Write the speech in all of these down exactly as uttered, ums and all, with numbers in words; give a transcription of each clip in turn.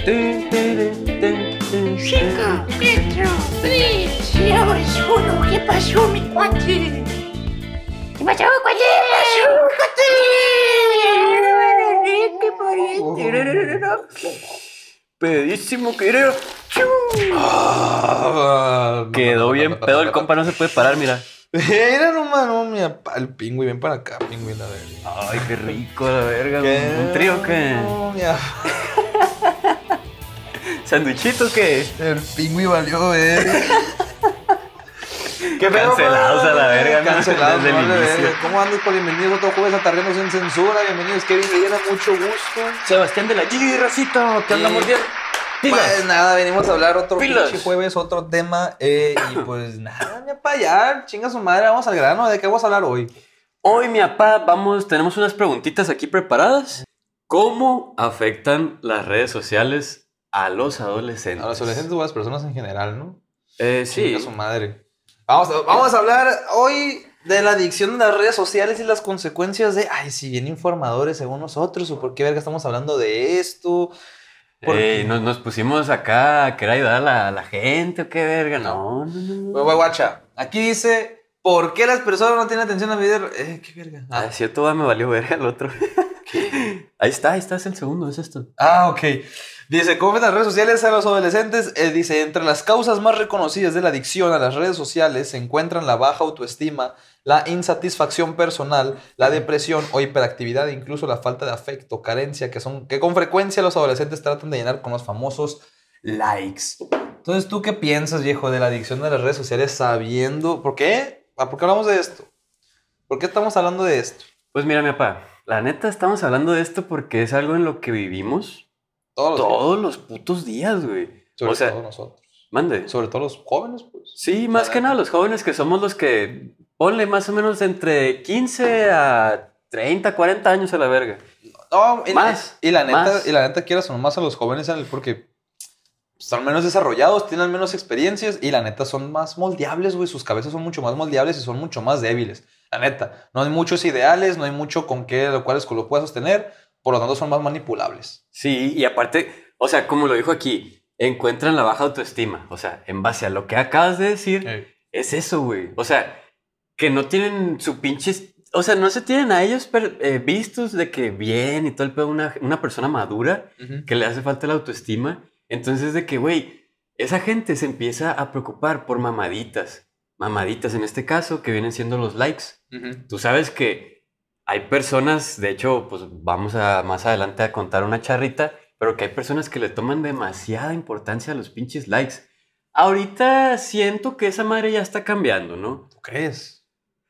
Cinco, cuatro, tres, dos, uno. ¿Qué pasó, mi cuate? ¿Qué pasó, cuate? ¿Qué pasó, cuate? ¿Qué pedísimo que era. Ah, Quedó bien pedo el compa, no se puede parar, mira. Era nomás, no, mira, el pingüi, ven para acá, pingüi, la verga. Ay, qué rico, la verga. ¿Qué? ¿Un trío qué? No, mira. ¿Sandwichito qué? El pingüi valió, verga. ¿Qué pedo, Cancelados man? a la verga, ¿no? Cancelados, Desde el vale, inicio. verga. ¿Cómo andas, por bienvenidos a otro jueves a Terrenos sin Censura? Bienvenidos, Kevin Villena, mucho gusto. Sebastián de la G, racito, ¿qué andamos bien? Pues nada, venimos a hablar otro Pilas. pinche jueves, otro tema. Eh, y pues nada, ya para allá, chinga su madre, vamos al grano. ¿De qué vamos a hablar hoy? Hoy, mi papá, vamos, tenemos unas preguntitas aquí preparadas. ¿Cómo afectan las redes sociales a los adolescentes? A los adolescentes o a las personas en general, ¿no? Eh, sí. Chinga su madre. Vamos a, vamos a hablar hoy de la adicción de las redes sociales y las consecuencias de, ay, si bien informadores según nosotros, o por qué verga estamos hablando de esto. Eh, nos, nos pusimos acá a querer ayudar a la, a la gente, ¿o qué verga? No, no, no. no. Pues, güey, guacha, aquí dice, ¿por qué las personas no tienen atención a video? Eh, qué verga. Ah, cierto, va, me valió verga el otro. Ahí está, ahí está, es el segundo, es esto. Ah, ok. Dice, ¿cómo ven las redes sociales a los adolescentes? Eh, dice, entre las causas más reconocidas de la adicción a las redes sociales se encuentran la baja autoestima, la insatisfacción personal, la depresión o hiperactividad e incluso la falta de afecto, carencia, que son que con frecuencia los adolescentes tratan de llenar con los famosos likes. Entonces, ¿tú qué piensas, viejo, de la adicción a las redes sociales sabiendo? ¿Por qué? Ah, ¿por qué hablamos de esto? ¿Por qué estamos hablando de esto? Pues mira, mi papá, la neta estamos hablando de esto porque es algo en lo que vivimos Todos los todos los putos días, güey. Sobre O sea, todo nosotros. mande. Sobre todo los jóvenes, pues. Sí, más La que neta. nada los jóvenes que somos los que ponle más o menos entre quince a treinta, cuarenta años a la verga. No, y, Más, y la neta, más. y la neta quieras o no más a los jóvenes porque están menos desarrollados, tienen menos experiencias y la neta son más moldeables, güey. Sus cabezas son mucho más moldeables y son mucho más débiles. La neta, no hay muchos ideales, no hay mucho con qué, lo cuales lo puedas sostener, por lo tanto son más manipulables. Sí, y aparte, o sea, como lo dijo aquí, encuentran la baja autoestima. O sea, en base a lo que acabas de decir, Ey. es eso, güey. O sea, que no tienen su pinche... O sea, no se tienen a ellos per- eh, vistos de que bien y todo el pedo, una, una persona madura Ujú. que le hace falta la autoestima. Entonces de que, güey, esa gente se empieza a preocupar por mamaditas. Mamaditas en este caso, que vienen siendo los likes. Ujú. Tú sabes que hay personas, de hecho, pues vamos a más adelante a contar una charrita, pero que hay personas que le toman demasiada importancia a los pinches likes. Ahorita siento que esa madre ya está cambiando, ¿no? ¿Tú crees?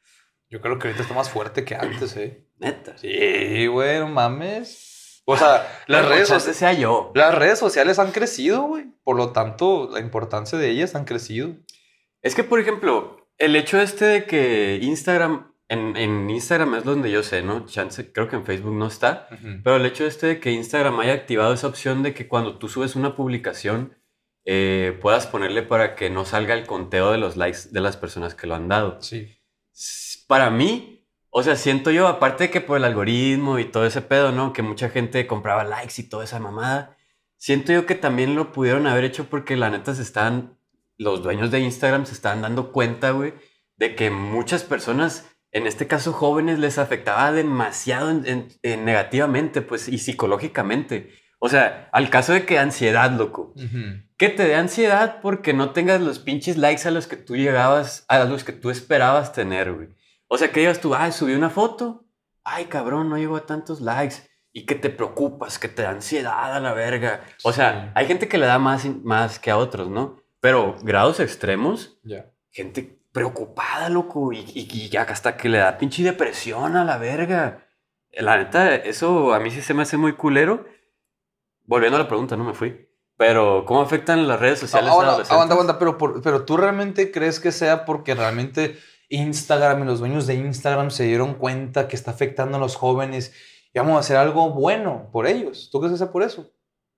Yo creo que ahorita está más fuerte que antes, ¿eh? Neta. Sí, güey, no mames. O sea, las Pero redes chance sociales... sea yo. Las redes sociales han crecido, güey. Por lo tanto, la importancia de ellas han crecido. Es que, por ejemplo, el hecho este de que Instagram, en, en Instagram es donde yo sé, ¿no? Chance, creo que en Facebook no está. Ujú. Pero el hecho este de que Instagram haya activado esa opción de que cuando tú subes una publicación eh, puedas ponerle para que no salga el conteo de los likes de las personas que lo han dado. Sí. S- Para mí, o sea, siento yo, aparte de que por el algoritmo y todo ese pedo, ¿no? Que mucha gente compraba likes y toda esa mamada. Siento yo que también lo pudieron haber hecho porque la neta se están, los dueños de Instagram se estaban dando cuenta, güey, de que muchas personas, en este caso jóvenes, les afectaba demasiado en- en- en negativamente, pues, y psicológicamente. O sea, al caso de que ansiedad, loco. Ujú. Que te dé ansiedad porque no tengas los pinches likes a los que tú llegabas, a los que tú esperabas tener, güey. O sea, que digas tú, ay, subí una foto, ay, cabrón, no llegó a tantos likes. Y que te preocupas, que te da ansiedad a la verga. O sea, Sí. hay gente que le da más, más que a otros, ¿no? Pero grados extremos, Ya. gente preocupada, loco. Y, y, y ya hasta que le da pinche depresión a la verga. La neta, eso a mí sí se me hace muy culero. Volviendo a la pregunta, no me fui. Pero, ¿cómo afectan las redes sociales a Ahora, adolescentes? aguanta, aguanta, pero, por- pero tú realmente crees que sea porque realmente Instagram y los dueños de Instagram se dieron cuenta que está afectando a los jóvenes y vamos a hacer algo bueno por ellos. ¿Tú crees que sea por eso?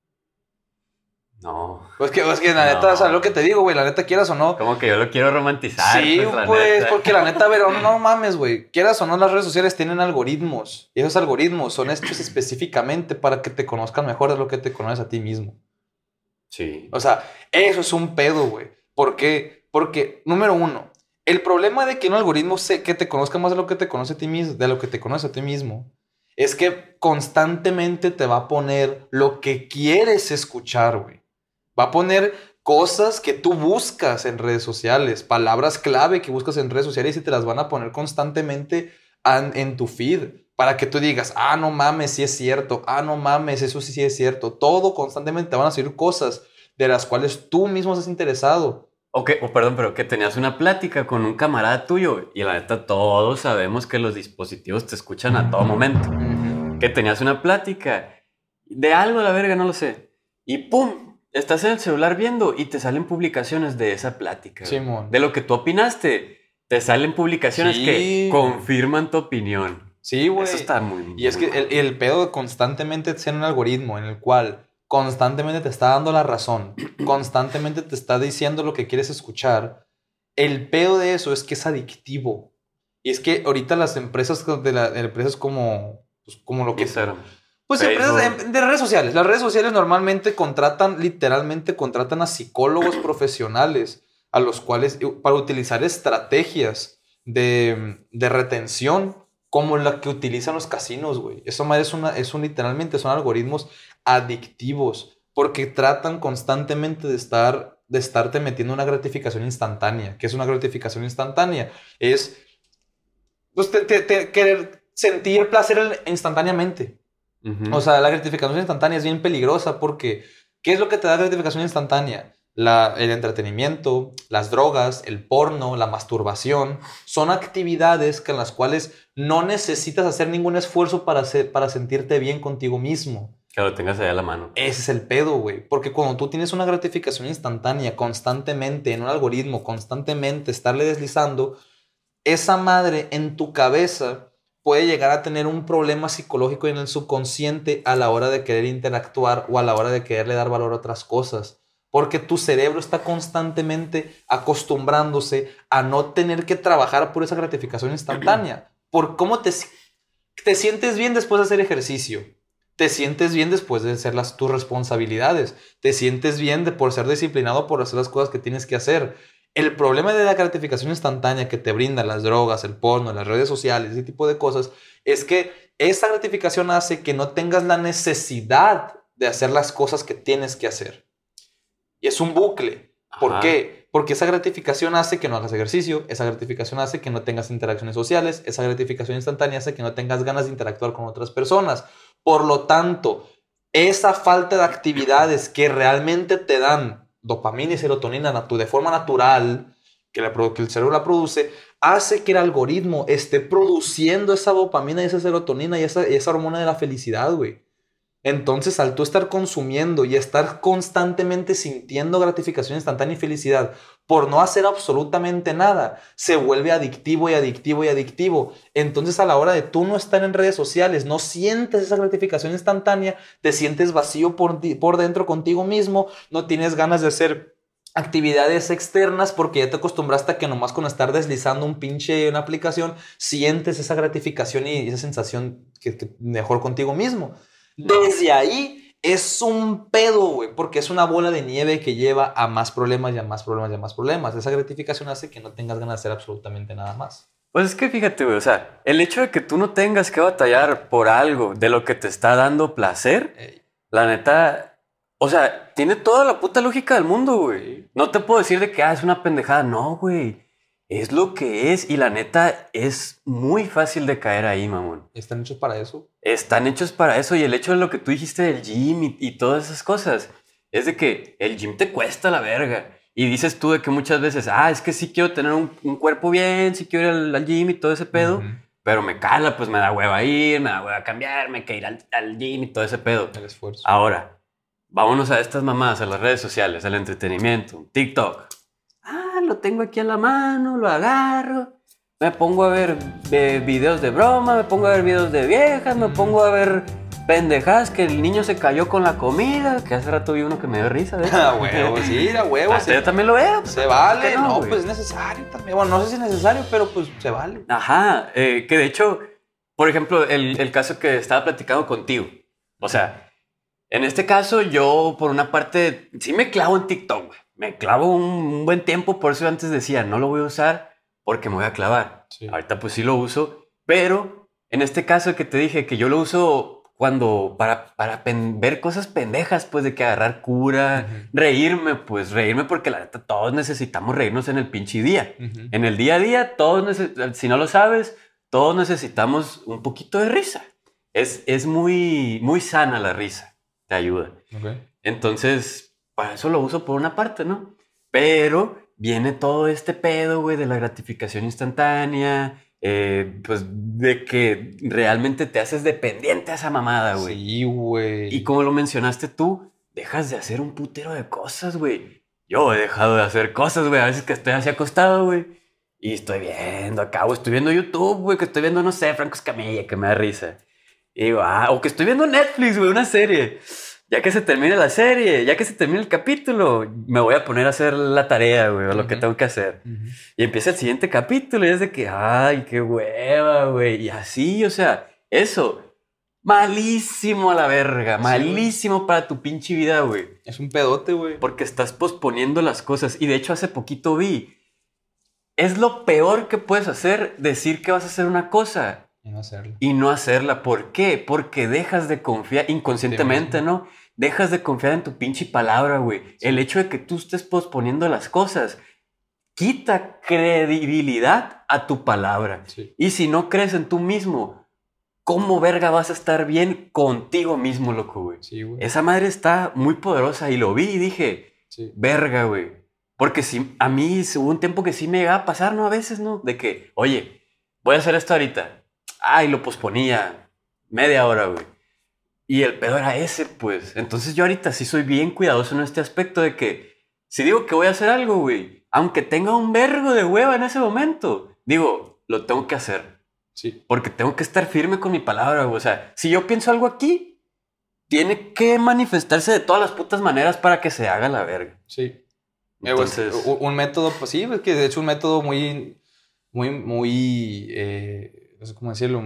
No. Pues que, pues que la neta, No. o sea, lo que te digo, güey, la neta quieras o no. Como que yo lo quiero romantizar. Sí, pues, la pues, neta. porque la neta, pero no, no mames, güey. Quieras o no, las redes sociales tienen algoritmos. Y esos algoritmos son hechos específicamente para que te conozcan mejor de lo que te conoces a ti mismo. Sí. O sea, eso es un pedo, güey. ¿Por qué? Porque, número uno, el problema de que un algoritmo se, que te conozca más de lo que te conoce a ti mismo, de lo que te conoce a ti mismo, es que constantemente te va a poner lo que quieres escuchar, güey. Va a poner cosas que tú buscas en redes sociales, palabras clave que buscas en redes sociales y te las van a poner constantemente an, en tu feed para que tú digas, ah, no mames, sí es cierto, ah, no mames, eso sí, sí es cierto. Todo constantemente te van a salir cosas de las cuales tú mismo estás interesado. O que, o perdón, pero que tenías una plática con un camarada tuyo y la neta todos sabemos que los dispositivos te escuchan a todo momento. Uh-huh. Que tenías una plática de algo a la verga, no lo sé. Y ¡pum! Estás en el celular viendo y te salen publicaciones de esa plática. Simón. De lo que tú opinaste. Te salen publicaciones Sí. que confirman tu opinión. Sí, güey. Eso está muy... Y es que el, el pedo de constantemente ser un algoritmo en el cual constantemente te está dando la razón, constantemente te está diciendo lo que quieres escuchar, el pedo de eso es que es adictivo. Y es que ahorita las empresas de la, empresas como, pues, como lo que... Instagram. Pues Facebook. empresas de redes sociales. Las redes sociales normalmente contratan, literalmente contratan a psicólogos profesionales a los cuales, para utilizar estrategias de, de retención como la que utilizan los casinos, güey. Eso madre es una, es un, literalmente son algoritmos adictivos porque tratan constantemente de estar, de estarte metiendo una gratificación instantánea. ¿Qué es una gratificación instantánea? Es pues, te, te, te, querer sentir placer instantáneamente. Uh-huh. O sea, la gratificación instantánea es bien peligrosa porque ¿qué es lo que te da gratificación instantánea? La, el entretenimiento, las drogas, el porno, la masturbación, son actividades que en las cuales no necesitas hacer ningún esfuerzo para, hacer, para sentirte bien contigo mismo. Que lo tengas ahí a la mano. Ese es el pedo, güey. Porque cuando tú tienes una gratificación instantánea constantemente en un algoritmo, constantemente estarle deslizando, esa madre en tu cabeza puede llegar a tener un problema psicológico en el subconsciente a la hora de querer interactuar o a la hora de quererle dar valor a otras cosas. Porque tu cerebro está constantemente acostumbrándose a no tener que trabajar por esa gratificación instantánea. Por cómo te, te sientes bien después de hacer ejercicio. Te sientes bien después de hacer las, tus responsabilidades. Te sientes bien de, por ser disciplinado, por hacer las cosas que tienes que hacer. El problema de la gratificación instantánea que te brindan las drogas, el porno, las redes sociales, ese tipo de cosas, es que esa gratificación hace que no tengas la necesidad de hacer las cosas que tienes que hacer. Y es un bucle. ¿Por Ajá. qué? Porque esa gratificación hace que no hagas ejercicio, esa gratificación hace que no tengas interacciones sociales, esa gratificación instantánea hace que no tengas ganas de interactuar con otras personas. Por lo tanto, esa falta de actividades que realmente te dan dopamina y serotonina natu- de forma natural, que, la, que el cerebro la produce, hace que el algoritmo esté produciendo esa dopamina y esa serotonina y esa, esa hormona de la felicidad, güey. Entonces, al tú estar consumiendo y estar constantemente sintiendo gratificación instantánea y felicidad por no hacer absolutamente nada, se vuelve adictivo y adictivo y adictivo. Entonces, a la hora de tú no estar en redes sociales, no sientes esa gratificación instantánea, te sientes vacío por, por dentro contigo mismo, no tienes ganas de hacer actividades externas porque ya te acostumbraste a que nomás con estar deslizando un pinche una aplicación, sientes esa gratificación y esa sensación que, que mejor contigo mismo. Desde ahí es un pedo, güey, porque es una bola de nieve que lleva a más problemas y a más problemas y a más problemas. Esa gratificación hace que no tengas ganas de hacer absolutamente nada más. Pues es que fíjate, güey, o sea, el hecho de que tú no tengas que batallar por algo de lo que te está dando placer, Ey. la neta, o sea, tiene toda la puta lógica del mundo, güey. No te puedo decir de que ah, es una pendejada, no, güey. Es lo que es y la neta es muy fácil de caer ahí, mamón. ¿Están hechos para eso? Están hechos para eso y el hecho de lo que tú dijiste del gym y, y todas esas cosas es de que el gym te cuesta la verga. Y dices tú de que muchas veces, ah, es que sí quiero tener un, un cuerpo bien, sí quiero ir al, al gym y todo ese pedo, uh-huh. Pero me cala, pues me da hueva ir, me da hueva cambiarme, que ir al, al gym y todo ese pedo. El esfuerzo. Ahora, vámonos a estas mamadas, a las redes sociales, al entretenimiento, TikTok. Ah, lo tengo aquí a la mano, lo agarro, me pongo a ver eh, videos de broma, me pongo a ver videos de viejas, me pongo a ver pendejadas que el niño se cayó con la comida, que hace rato vi uno que me dio risa. A huevo, sí, a huevo. Ah, sí. Yo también lo veo. Se vale, no, no, güey? pues es necesario también. Bueno, no sé si es necesario, pero pues se vale. Ajá, eh, que de hecho, por ejemplo, el, el caso que estaba platicando contigo, o sea, En este caso, yo, por una parte, sí me clavo en TikTok, güey. Me clavo un, un buen tiempo, por eso antes decía, no lo voy a usar porque me voy a clavar. Sí. Ahorita pues sí lo uso, pero en este caso que te dije que yo lo uso cuando para, para pen- ver cosas pendejas, pues de que agarrar cura, Ujú. reírme, pues reírme porque la neta todos necesitamos reírnos en el pinche día. Ujú. En el día a día, todos, neces- si no lo sabes, todos necesitamos un poquito de risa. Es, es muy, muy sana la risa. Te ayuda. Ok. Entonces, para eso lo uso por una parte, ¿no? Pero viene todo este pedo, güey, de la gratificación instantánea, eh, pues de que realmente te haces dependiente a esa mamada, güey. Sí, güey. Y como lo mencionaste tú, dejas de hacer un putero de cosas, güey. Yo he dejado de hacer cosas, güey. A veces que estoy así acostado, güey. Y estoy viendo acá, o estoy viendo YouTube, güey, que estoy viendo, no sé, Franco Escamilla, que me da risa. Y digo, ah, o que estoy viendo Netflix, güey, una serie. Ya que se termine la serie, ya que se termine el capítulo, me voy a poner a hacer la tarea, güey, o lo que Ujú. tengo que hacer. Ujú. Y empieza el siguiente capítulo y es de que, ay, qué hueva, güey. Y así, o sea, eso, malísimo a la verga, Sí, malísimo para tu pinche vida, güey. Es un pedote, güey. Porque estás posponiendo las cosas. Y de hecho, hace poquito vi, es lo peor que puedes hacer, decir que vas a hacer una cosa Y no hacerlo. y no hacerla. ¿Por qué? Porque dejas de confiar inconscientemente, ¿no? Dejas de confiar en tu pinche palabra, güey. Sí. El hecho de que tú estés posponiendo las cosas quita credibilidad a tu palabra. Sí. Y si no crees en tú mismo, ¿cómo verga vas a estar bien contigo mismo, loco, güey? Sí, güey. Esa madre está muy poderosa y lo vi y dije, Sí. verga, güey. Porque sí, a mí hubo un tiempo que sí me llegaba a pasar, ¿no? A veces, ¿no? De que, oye, voy a hacer esto ahorita. Ay, lo posponía media hora, güey. Y el pedo era ese, pues. Entonces yo ahorita sí soy bien cuidadoso en este aspecto de que si digo que voy a hacer algo, güey, aunque tenga un vergo de hueva en ese momento, digo, lo tengo que hacer. Sí. Porque tengo que estar firme con mi palabra, güey. O sea, si yo pienso algo aquí, tiene que manifestarse de todas las putas maneras para que se haga la verga. Sí. Eh, pues, Entonces, un, un método, pues sí, es que de hecho un método muy, muy, muy, eh, no sé cómo decirlo.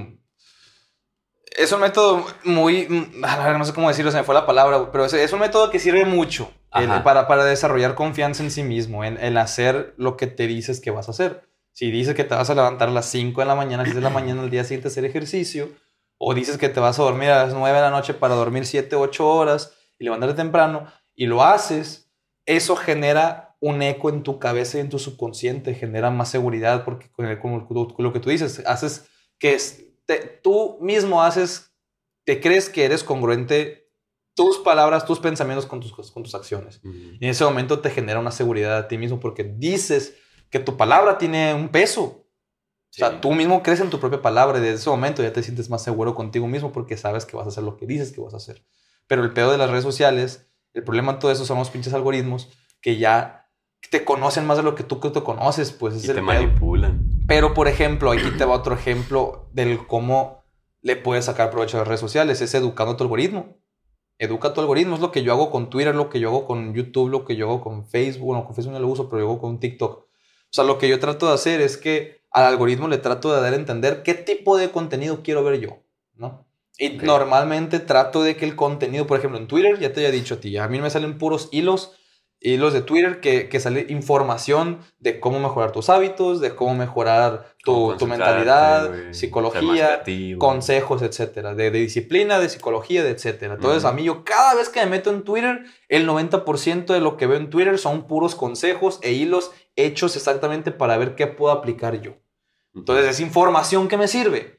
Es un método muy, mm, a ver, no sé cómo decirlo, se me fue la palabra, güey, pero es, es un método que sirve mucho el- Ajá. para, para desarrollar confianza en sí mismo, en, en hacer lo que te dices que vas a hacer. Si dices que te vas a levantar a las cinco de la mañana, seis de la mañana, al día siguiente a hacer ejercicio, o dices que te vas a dormir a las nueve de la noche para dormir siete, ocho horas y levantarte temprano, y lo haces, eso genera un eco en tu cabeza y en tu subconsciente, genera más seguridad porque con, el, con, con lo que tú dices, haces que es, te, tú mismo haces, te crees que eres congruente tus palabras, tus pensamientos con tus, con tus acciones. ujú. Y en ese momento te genera una seguridad a ti mismo porque dices que tu palabra tiene un peso. O sea, Sí. tú mismo crees en tu propia palabra y desde ese momento ya te sientes más seguro contigo mismo porque sabes que vas a hacer lo que dices que vas a hacer. Pero el pedo de las redes sociales, el problema en todo eso son los pinches algoritmos que ya te conocen más de lo que tú que te conoces, pues es Y el te pedo. manipulan. Pero, por ejemplo, aquí te va otro ejemplo del cómo le puedes sacar provecho a las redes sociales. Es educando tu algoritmo. Educa tu algoritmo. Es lo que yo hago con Twitter, lo que yo hago con YouTube, lo que yo hago con Facebook. Bueno, con Facebook no lo uso, pero yo hago con TikTok. O sea, lo que yo trato de hacer es que al algoritmo le trato de dar a entender qué tipo de contenido quiero ver yo, ¿no? Y Ok. normalmente trato de que el contenido, por ejemplo, en Twitter, ya te había dicho a ti, a mí me salen puros hilos hilos de Twitter que, que sale información de cómo mejorar tus hábitos, de cómo mejorar tu, Cómo tu concentrarte, mentalidad, güey, ser más psicología, creativo. consejos, etcétera. De, de disciplina, de psicología, de etcétera. Entonces, Ujú. a mí yo cada vez que me meto en Twitter, el noventa por ciento de lo que veo en Twitter son puros consejos e hilos hechos exactamente para ver qué puedo aplicar yo. Entonces, es información que me sirve.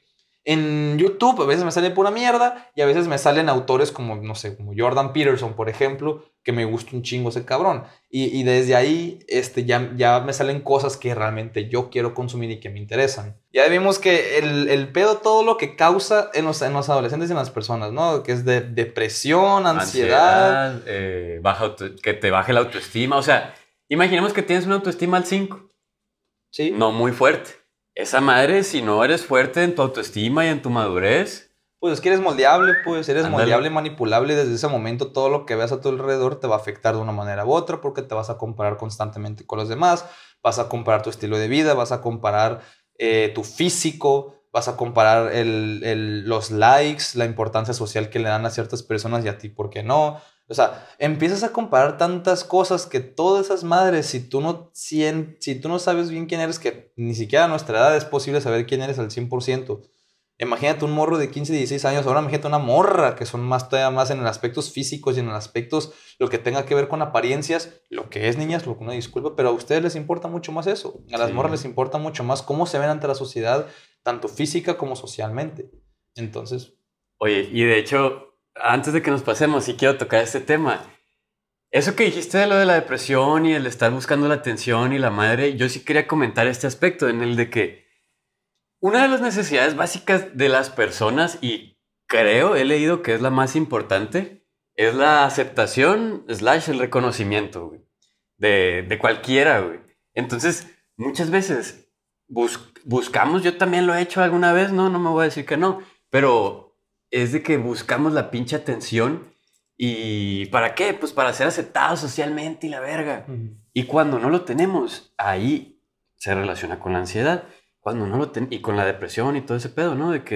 En YouTube a veces me sale pura mierda y a veces me salen autores como, no sé, como Jordan Peterson, por ejemplo, que me gusta un chingo ese cabrón. Y, y desde ahí este, ya, ya me salen cosas que realmente yo quiero consumir y que me interesan. Ya vimos que el, el pedo, todo lo que causa en los, en los adolescentes y en las personas, ¿no? Que es de depresión, ansiedad. Ansiedad, eh, baja auto- que te baje la autoestima. O sea, imaginemos que tienes una autoestima al cinco. Sí. No muy fuerte. Esa madre, si no eres fuerte en tu autoestima y en tu madurez, Pues es que eres moldeable, pues eres Ándale. moldeable, manipulable. Desde ese momento todo lo que veas a tu alrededor te va a afectar de una manera u otra porque te vas a comparar constantemente con los demás, vas a comparar tu estilo de vida, vas a comparar eh, tu físico, vas a comparar el, el, los likes, la importancia social que le dan a ciertas personas y a ti, ¿por qué no? O sea, empiezas a comparar tantas cosas que todas esas madres, si tú no, si, en, si tú no sabes bien quién eres, que ni siquiera a nuestra edad es posible saber quién eres al cien por ciento. Imagínate un morro de quince, dieciséis años, ahora imagínate una morra, que son más todavía más en aspectos físicos y en aspectos lo que tenga que ver con apariencias, lo que es niñas, lo que una disculpa, pero a ustedes les importa mucho más eso. A las sí. morras les importa mucho más cómo se ven ante la sociedad, tanto física como socialmente. Entonces... Oye, y de hecho, antes de que nos pasemos, sí quiero tocar este tema. Eso que dijiste de lo de la depresión y el estar buscando la atención y la madre, yo sí quería comentar este aspecto en el de que una de las necesidades básicas de las personas, y creo, he leído que es la más importante, es la aceptación slash el reconocimiento, güey, de, de cualquiera, güey. Entonces, muchas veces bus- buscamos, yo también lo he hecho alguna vez, no, no me voy a decir que no, pero es de que buscamos la pinche atención y ¿para qué? Pues para ser aceptados socialmente y la verga. Uh-huh. Y cuando no lo tenemos, ahí se relaciona con la ansiedad. Cuando no lo ten- y con la depresión y todo ese pedo, ¿no? De que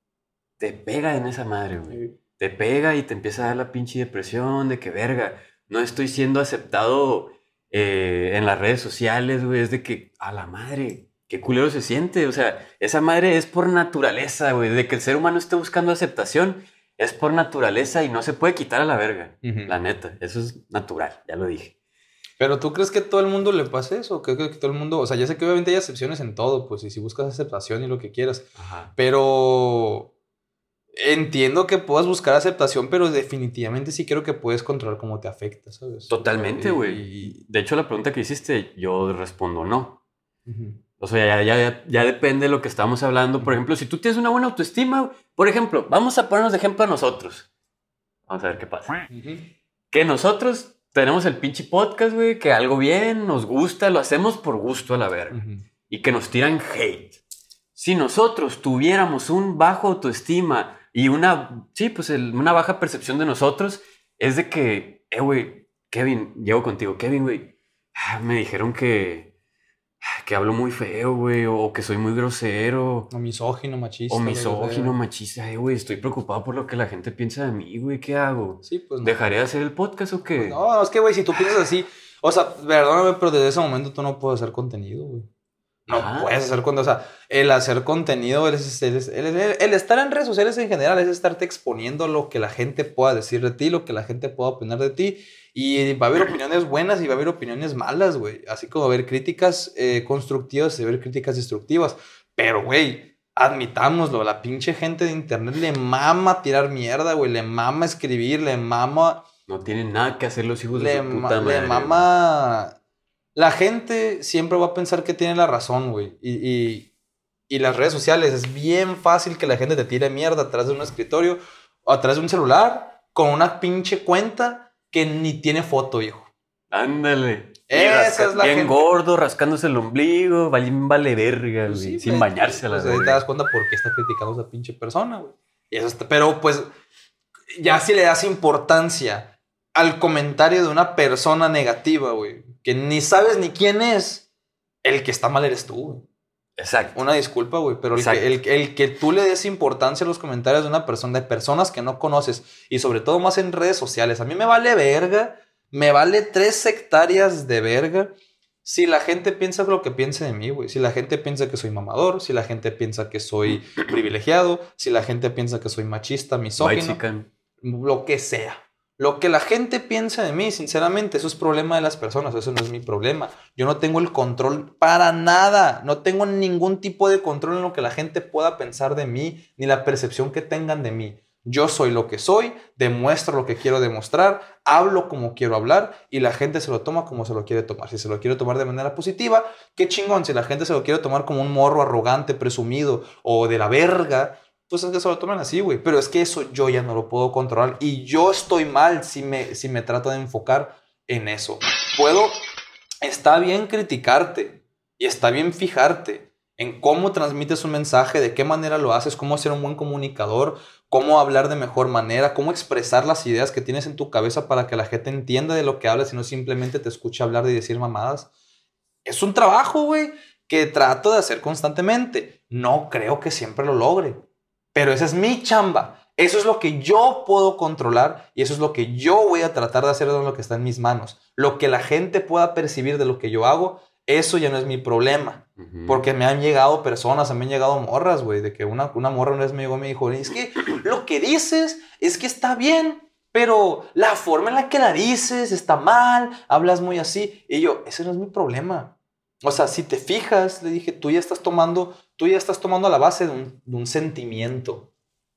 te pega en esa madre, güey. Sí. Te pega y te empieza a dar la pinche depresión de que, verga, no estoy siendo aceptado eh, en las redes sociales, güey. Es de que, a la madre, qué culero se siente. O sea, esa madre es por naturaleza, güey. De que el ser humano esté buscando aceptación, es por naturaleza y no se puede quitar a la verga. Uh-huh. La neta, eso es natural, ya lo dije. Pero ¿tú crees que a todo el mundo le pase eso? ¿Crees que todo el mundo...? O sea, ya sé que obviamente hay excepciones en todo, pues, y si buscas aceptación y lo que quieras. Ajá. Pero entiendo que puedas buscar aceptación, pero definitivamente sí creo que puedes controlar cómo te afecta, ¿sabes? Totalmente, güey. Y... De hecho, la pregunta que hiciste, yo respondo no. Uh-huh. O sea, ya, ya, ya depende de lo que estamos hablando. Por ejemplo, si tú tienes una buena autoestima, por ejemplo, vamos a ponernos de ejemplo a nosotros. Vamos a ver qué pasa. Uh-huh. Que nosotros... tenemos el pinche podcast, güey, que algo bien, nos gusta, lo hacemos por gusto a la verga. Uh-huh. Y que nos tiran hate. Si nosotros tuviéramos un bajo autoestima y una, sí, pues el, una baja percepción de nosotros, es de que, eh, güey, Kevin, llego contigo, Kevin, güey, me dijeron que, que hablo muy feo, güey, o que soy muy grosero. O misógino, machista. O misógino, machista. Eh, güey, estoy preocupado por lo que la gente piensa de mí, güey. ¿Qué hago? Sí, pues no. ¿Dejaré de hacer el podcast o qué? Pues no, es que, güey, si tú piensas así... O sea, perdóname, pero desde ese momento tú no puedes hacer contenido, güey. No Ajá. puedes hacer contenido. O sea, el hacer contenido, el, el, el, el, el estar en redes sociales en general es estarte exponiendo lo que la gente pueda decir de ti, lo que la gente pueda opinar de ti. Y va a haber opiniones buenas y va a haber opiniones malas, güey. Así como va a haber críticas eh, constructivas y va a haber críticas destructivas. Pero, güey, admitámoslo. La pinche gente de internet le mama tirar mierda, güey. Le mama escribir, le mama... No tienen nada que hacer los hijos le de su puta ma- madre. Le mama... La gente siempre va a pensar que tiene la razón, güey. Y, y, y las redes sociales, es bien fácil que la gente te tire mierda atrás de un escritorio o atrás de un celular con una pinche cuenta que ni tiene foto, viejo. Ándale. Esa rasca- es la bien gente. gordo, rascándose el ombligo, vale, vale verga, güey, Sí, sin güey. bañarse a la Pues ahí te verga. das cuenta por qué está criticando a esa pinche persona, güey. Y eso está... Pero pues, ya si le das importancia al comentario de una persona negativa, güey, que ni sabes ni quién es, el que está mal eres tú, güey. Exacto. Una disculpa, güey, pero el que, el, el que tú le des importancia a los comentarios de una persona, de personas que no conoces, y sobre todo más en redes sociales, a mí me vale verga, me vale tres hectáreas de verga si la gente piensa lo que piense de mí, güey. Si la gente piensa que soy mamador, si la gente piensa que soy privilegiado, si la gente piensa que soy machista, misógino, Whitezican. lo que sea. Lo que la gente piensa de mí, sinceramente, eso es problema de las personas, eso no es mi problema. Yo no tengo el control para nada, no tengo ningún tipo de control en lo que la gente pueda pensar de mí, ni la percepción que tengan de mí. Yo soy lo que soy, demuestro lo que quiero demostrar, hablo como quiero hablar y la gente se lo toma como se lo quiere tomar. Si se lo quiere tomar de manera positiva, qué chingón. Si la gente se lo quiere tomar como un morro arrogante, presumido o de la verga, pues es que se lo toman así, güey. Pero es que eso yo ya no lo puedo controlar. Y yo estoy mal si me, si me trato de enfocar en eso. Puedo... Está bien criticarte. Y está bien fijarte en cómo transmites un mensaje, de qué manera lo haces, cómo ser un buen comunicador, cómo hablar de mejor manera, cómo expresar las ideas que tienes en tu cabeza para que la gente entienda de lo que hablas y no simplemente te escuche hablar y decir mamadas. Es un trabajo, güey. que trato de hacer constantemente. No creo que siempre lo logre, pero esa es mi chamba. Eso es lo que yo puedo controlar y eso es lo que yo voy a tratar de hacer de lo que está en mis manos. Lo que la gente pueda percibir de lo que yo hago, eso ya no es mi problema. Uh-huh. Porque me han llegado personas, me han llegado morras, güey, de que una, una morra una vez me llegó y me dijo, es que lo que dices es que está bien, pero la forma en la que la dices está mal, hablas muy así. Y yo, ese no es mi problema. O sea, si te fijas, le dije, tú ya estás tomando, tú ya estás tomando la base de un, de un sentimiento.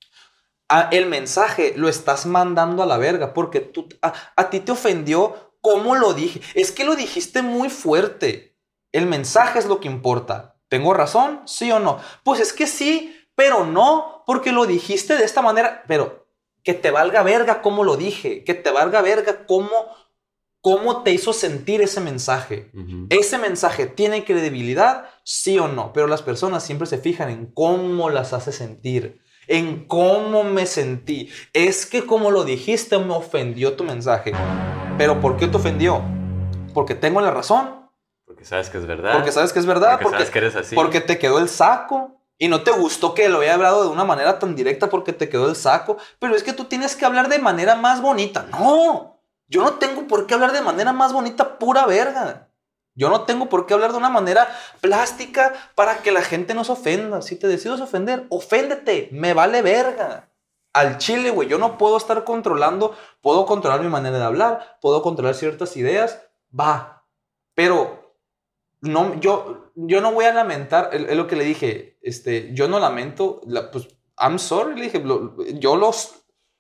A, el mensaje lo estás mandando a la verga porque tú, a, a ti te ofendió cómo lo dije. Es que lo dijiste muy fuerte. El mensaje es lo que importa. ¿Tengo razón? ¿Sí o no? Pues es que sí, pero no, porque lo dijiste de esta manera. Pero que te valga verga cómo lo dije. Que te valga verga cómo, cómo te hizo sentir ese mensaje. Uh-huh. Ese mensaje tiene credibilidad, sí o no. Pero las personas siempre se fijan en cómo las hace sentir. En cómo me sentí. Es que como lo dijiste me ofendió tu mensaje. ¿Pero por qué te ofendió? Porque tengo la razón. Porque sabes que es verdad. Porque sabes que es verdad. Porque, porque sabes que eres así. Porque te quedó el saco. Y no te gustó que lo haya hablado de una manera tan directa porque te quedó el saco. Pero es que tú tienes que hablar de manera más bonita. No. Yo no tengo por qué hablar de manera más bonita, pura verga. Yo no tengo por qué hablar de una manera plástica para que la gente no se ofenda. Si te decides ofender, oféndete. Me vale verga. Al chile, güey. Yo no puedo estar controlando. Puedo controlar mi manera de hablar. Puedo controlar ciertas ideas. Va. Pero no, yo, yo no voy a lamentar. Es, es lo que le dije. Este, yo no lamento. La, pues, I'm sorry. Le dije. Lo, yo los,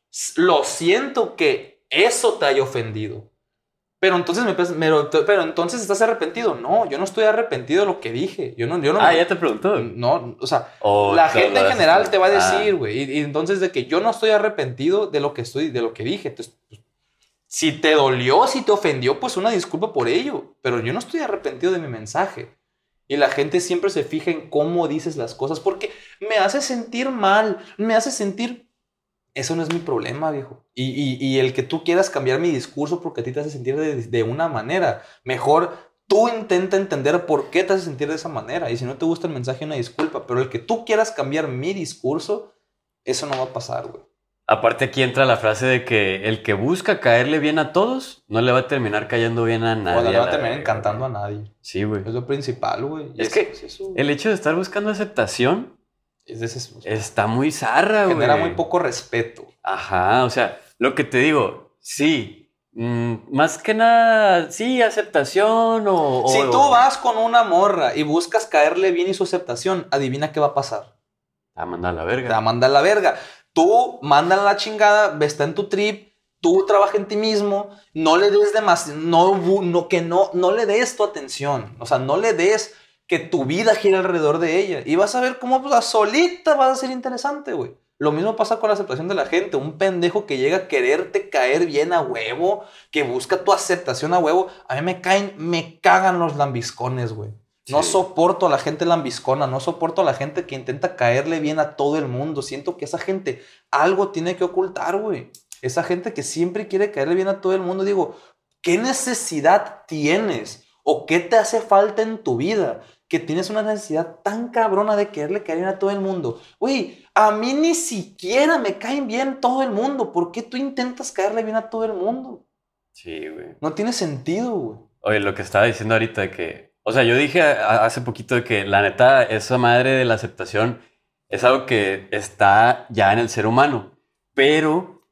lo siento que eso te haya ofendido. Pero entonces, me, pero, pero entonces estás arrepentido. No, yo no estoy arrepentido de lo que dije. Yo no, yo no ah, me, ya te preguntó. No, o sea, oh, la gente en general te va a decir, ah. güey. Y, y entonces de que yo no estoy arrepentido de lo que estoy, de lo que dije. Entonces, pues, si te dolió, si te ofendió, pues una disculpa por ello. Pero yo no estoy arrepentido de mi mensaje. Y la gente siempre se fija en cómo dices las cosas porque me hace sentir mal, me hace sentir... Eso no es mi problema, viejo. Y, y, y el que tú quieras cambiar mi discurso porque a ti te hace sentir de, de una manera, mejor tú intenta entender por qué te hace sentir de esa manera. Y si no te gusta el mensaje, una disculpa. Pero el que tú quieras cambiar mi discurso, eso no va a pasar, güey. Aparte aquí entra la frase de que el que busca caerle bien a todos, no le va a terminar cayendo bien a nadie. O no le va a terminar verga, encantando güey. a nadie. Sí, güey. Es lo principal, güey. Es, es que es eso, el hecho de estar buscando aceptación es de ese, está muy zarra, güey. Genera muy poco respeto. Ajá, o sea, lo que te digo, sí, mmm, más que nada, sí, aceptación o... Si o, tú vas con una morra y buscas caerle bien y su aceptación, adivina qué va a pasar. Te va a mandar a la verga. Te va a mandar a la verga. Tú, mándala a la chingada, está en tu trip, tú trabaja en ti mismo, no le des demasiado, no, no, que no, no le des tu atención, o sea, no le des que tu vida gira alrededor de ella y vas a ver cómo pues, solita vas a ser interesante, güey. Lo mismo pasa con la aceptación de la gente. Un pendejo que llega a quererte caer bien a huevo, que busca tu aceptación a huevo. A mí me caen, me cagan los lambiscones, güey. No sí. soporto a la gente lambiscona, no soporto a la gente que intenta caerle bien a todo el mundo. Siento que esa gente algo tiene que ocultar, güey. Esa gente que siempre quiere caerle bien a todo el mundo. Digo, ¿qué necesidad tienes? ¿O qué te hace falta en tu vida? Que tienes una necesidad tan cabrona de quererle caer bien a todo el mundo. Güey, a mí ni siquiera me caen bien todo el mundo. ¿Por qué tú intentas caerle bien a todo el mundo? Sí, güey. No tiene sentido, güey. Oye, lo que estaba diciendo ahorita de que... O sea, yo dije hace poquito de que la neta, esa madre de la aceptación es algo que está ya en el ser humano. Pero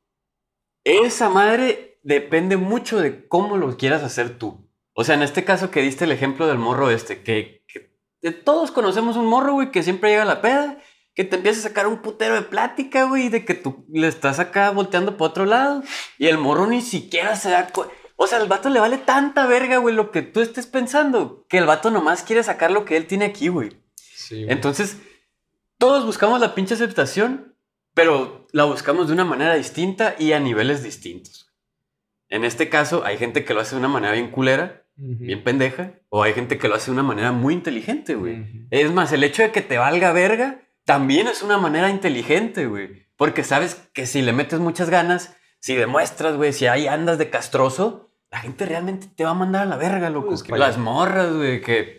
esa madre depende mucho de cómo lo quieras hacer tú. O sea, en este caso que diste el ejemplo del morro este, que, que todos conocemos un morro, güey, que siempre llega a la peda, que te empieza a sacar un putero de plática, güey, de que tú le estás acá volteando para otro lado y el morro ni siquiera se da cuenta. O sea, al vato le vale tanta verga, güey, lo que tú estés pensando, que el vato nomás quiere sacar lo que él tiene aquí, güey. Sí, güey. Entonces, todos buscamos la pinche aceptación, pero la buscamos de una manera distinta y a niveles distintos. En este caso, hay gente que lo hace de una manera bien culera, uh-huh. bien pendeja, o hay gente que lo hace de una manera muy inteligente, güey. Uh-huh. Es más, el hecho de que te valga verga también es una manera inteligente, güey. Porque sabes que si le metes muchas ganas, si demuestras, güey, si ahí andas de castroso, la gente realmente te va a mandar a la verga, loco. Pues, las morras, güey, que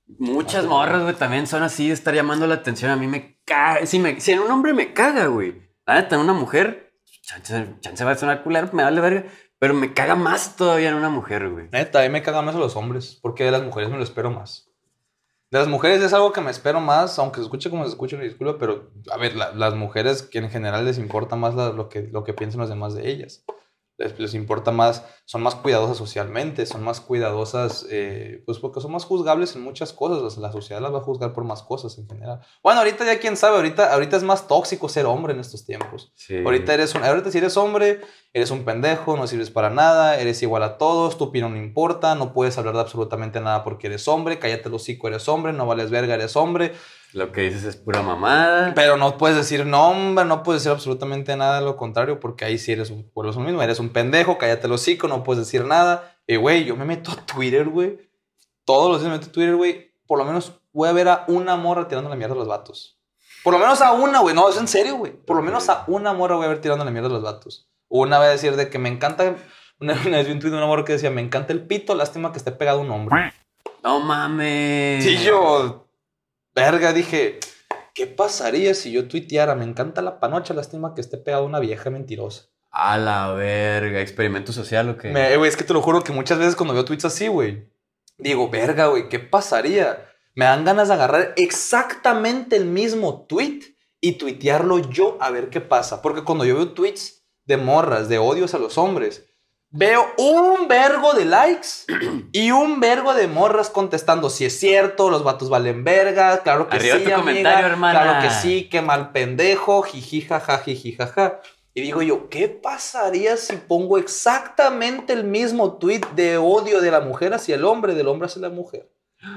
Muchas morras, güey, también son así de estar llamando la atención. A mí me caga. Si, me, si en un hombre me caga, güey. La neta, en una mujer, chance, chance va a sonar culero, me vale verga. Pero me caga más todavía en una mujer, güey. Neta, a mí me cagan más a los hombres, porque de las mujeres me lo espero más. De las mujeres es algo que me espero más, aunque se escuche como se escuche, me disculpo, pero a ver, la, las mujeres que en general les importa más la, lo, que, lo que piensan los demás de ellas. Les, les importa más, son más cuidadosas socialmente, son más cuidadosas, eh, pues porque son más juzgables en muchas cosas. La sociedad las va a juzgar por más cosas en general. Bueno, ahorita ya quién sabe, ahorita, ahorita es más tóxico ser hombre en estos tiempos. Sí. Ahorita, eres un, ahorita si eres hombre, eres un pendejo, no sirves para nada, eres igual a todos, tu opinión no importa, no puedes hablar de absolutamente nada porque eres hombre, cállate el hocico, eres hombre, no vales verga, eres hombre. Lo que dices es pura mamada. Pero no puedes decir no, hombre, no puedes decir absolutamente nada de lo contrario, porque ahí sí eres un, pues lo mismo, eres un pendejo, cállate el hocico, no puedes decir nada. Y güey, yo me meto a Twitter, güey, todos los días me meto a Twitter, güey, por lo menos voy a ver a una morra tirando la mierda a los vatos. Por lo menos a una, güey, no, es en serio, güey. Por lo menos a una morra voy a ver tirando la mierda a los vatos. Una vez decir de que me encanta, una vez vi un tweet de una morra que decía, me encanta el pito, lástima que esté pegado a un hombre. No mames. Sí, yo, verga, dije... ¿Qué pasaría si yo tuiteara? Me encanta la panocha, lástima que esté pegada una vieja mentirosa. A la verga, ¿experimento social o qué? Me, güey, es que te lo juro que muchas veces cuando veo tweets así, güey, digo, verga, güey, ¿qué pasaría? Me dan ganas de agarrar exactamente el mismo tweet y tuitearlo yo a ver qué pasa. Porque cuando yo veo tweets de morras, de odios a los hombres, veo un vergo de likes y un vergo de morras contestando si es cierto, los vatos valen verga, claro que Arriba sí, tu amiga, comentario, hermana. claro que sí, qué mal pendejo, jiji, jaja, jiji, jaja. Y digo yo, ¿qué pasaría si pongo exactamente el mismo tweet de odio de la mujer hacia el hombre, del hombre hacia la mujer?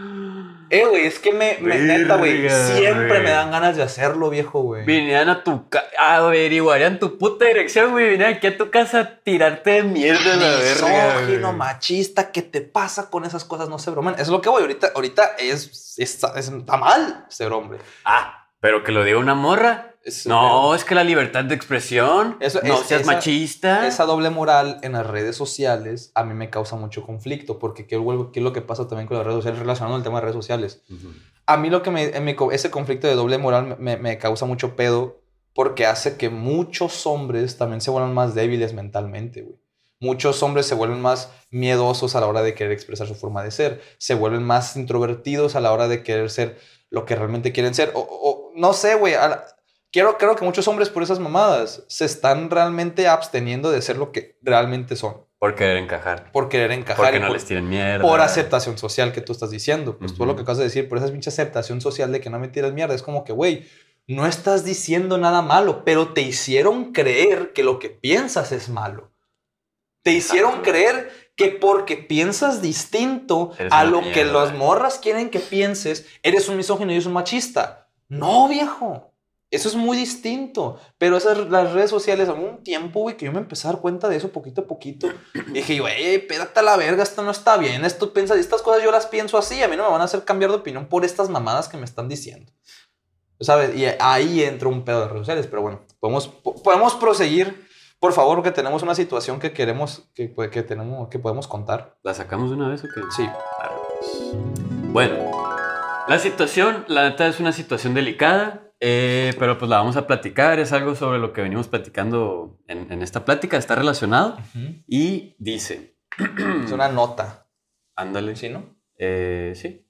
Eh, güey, es que me, me neta, güey, siempre güey. me dan ganas de hacerlo, viejo, güey. Vinieran a tu casa, averiguarían tu puta dirección, güey. Vinieran aquí a tu casa a tirarte de mierda la verga. Misógino, machista, ¿qué te pasa con esas cosas? No sé, broman. Eso es lo que voy. Ahorita, ahorita es, es, es, está mal ser hombre. Ah, pero que lo diga una morra. Es- No, es que la libertad de expresión. Eso- no es- seas esa- machista. Esa doble moral en las redes sociales a mí me causa mucho conflicto, porque ¿qué, qué es lo que pasa también con las redes sociales relacionado al tema de redes sociales? Ujú. A mí lo que me, me- ese conflicto de doble moral me, me causa mucho pedo porque hace que muchos hombres también se vuelvan más débiles mentalmente, güey. Muchos hombres se vuelven más miedosos a la hora de querer expresar su forma de ser. Se vuelven más introvertidos a la hora de querer ser lo que realmente quieren ser. O, o no sé, güey. a la- Quiero, creo que muchos hombres por esas mamadas se están realmente absteniendo de ser lo que realmente son. Por querer encajar. Por querer encajar. Porque y no por, les tienen mierda. por aceptación social que tú estás diciendo. Pues todo Ujú. lo que acabas de decir, por esa pinche aceptación social de que no me tiras mierda. Es como que, güey, no estás diciendo nada malo, pero te hicieron creer que lo que piensas es malo. Te hicieron Exacto. creer que porque piensas distinto Eres a una lo que mierda. las morras quieren que pienses, eres un misógino y eres un machista. No, viejo. Eso es muy distinto. Pero esas las redes sociales, a un tiempo, güey, que yo me empecé a dar cuenta de eso poquito a poquito. Y dije, güey, espérate a la verga, esto no está bien. Esto piensa, estas cosas yo las pienso así. A mí no me van a hacer cambiar de opinión por estas mamadas que me están diciendo. ¿Sabes? Y ahí entra un pedo de redes sociales. Pero bueno, podemos, po- podemos proseguir. Por favor, que tenemos una situación que queremos, que, que, tenemos, que podemos contar. ¿La sacamos de una vez o qué? Sí. Arre, pues. Bueno, la situación, la neta, es una situación delicada, eh, pero pues la vamos a platicar. Es algo sobre lo que venimos platicando en, en esta plática. Está relacionado y dice... Es una nota. Ándale. ¿Sí, no? Eh, sí.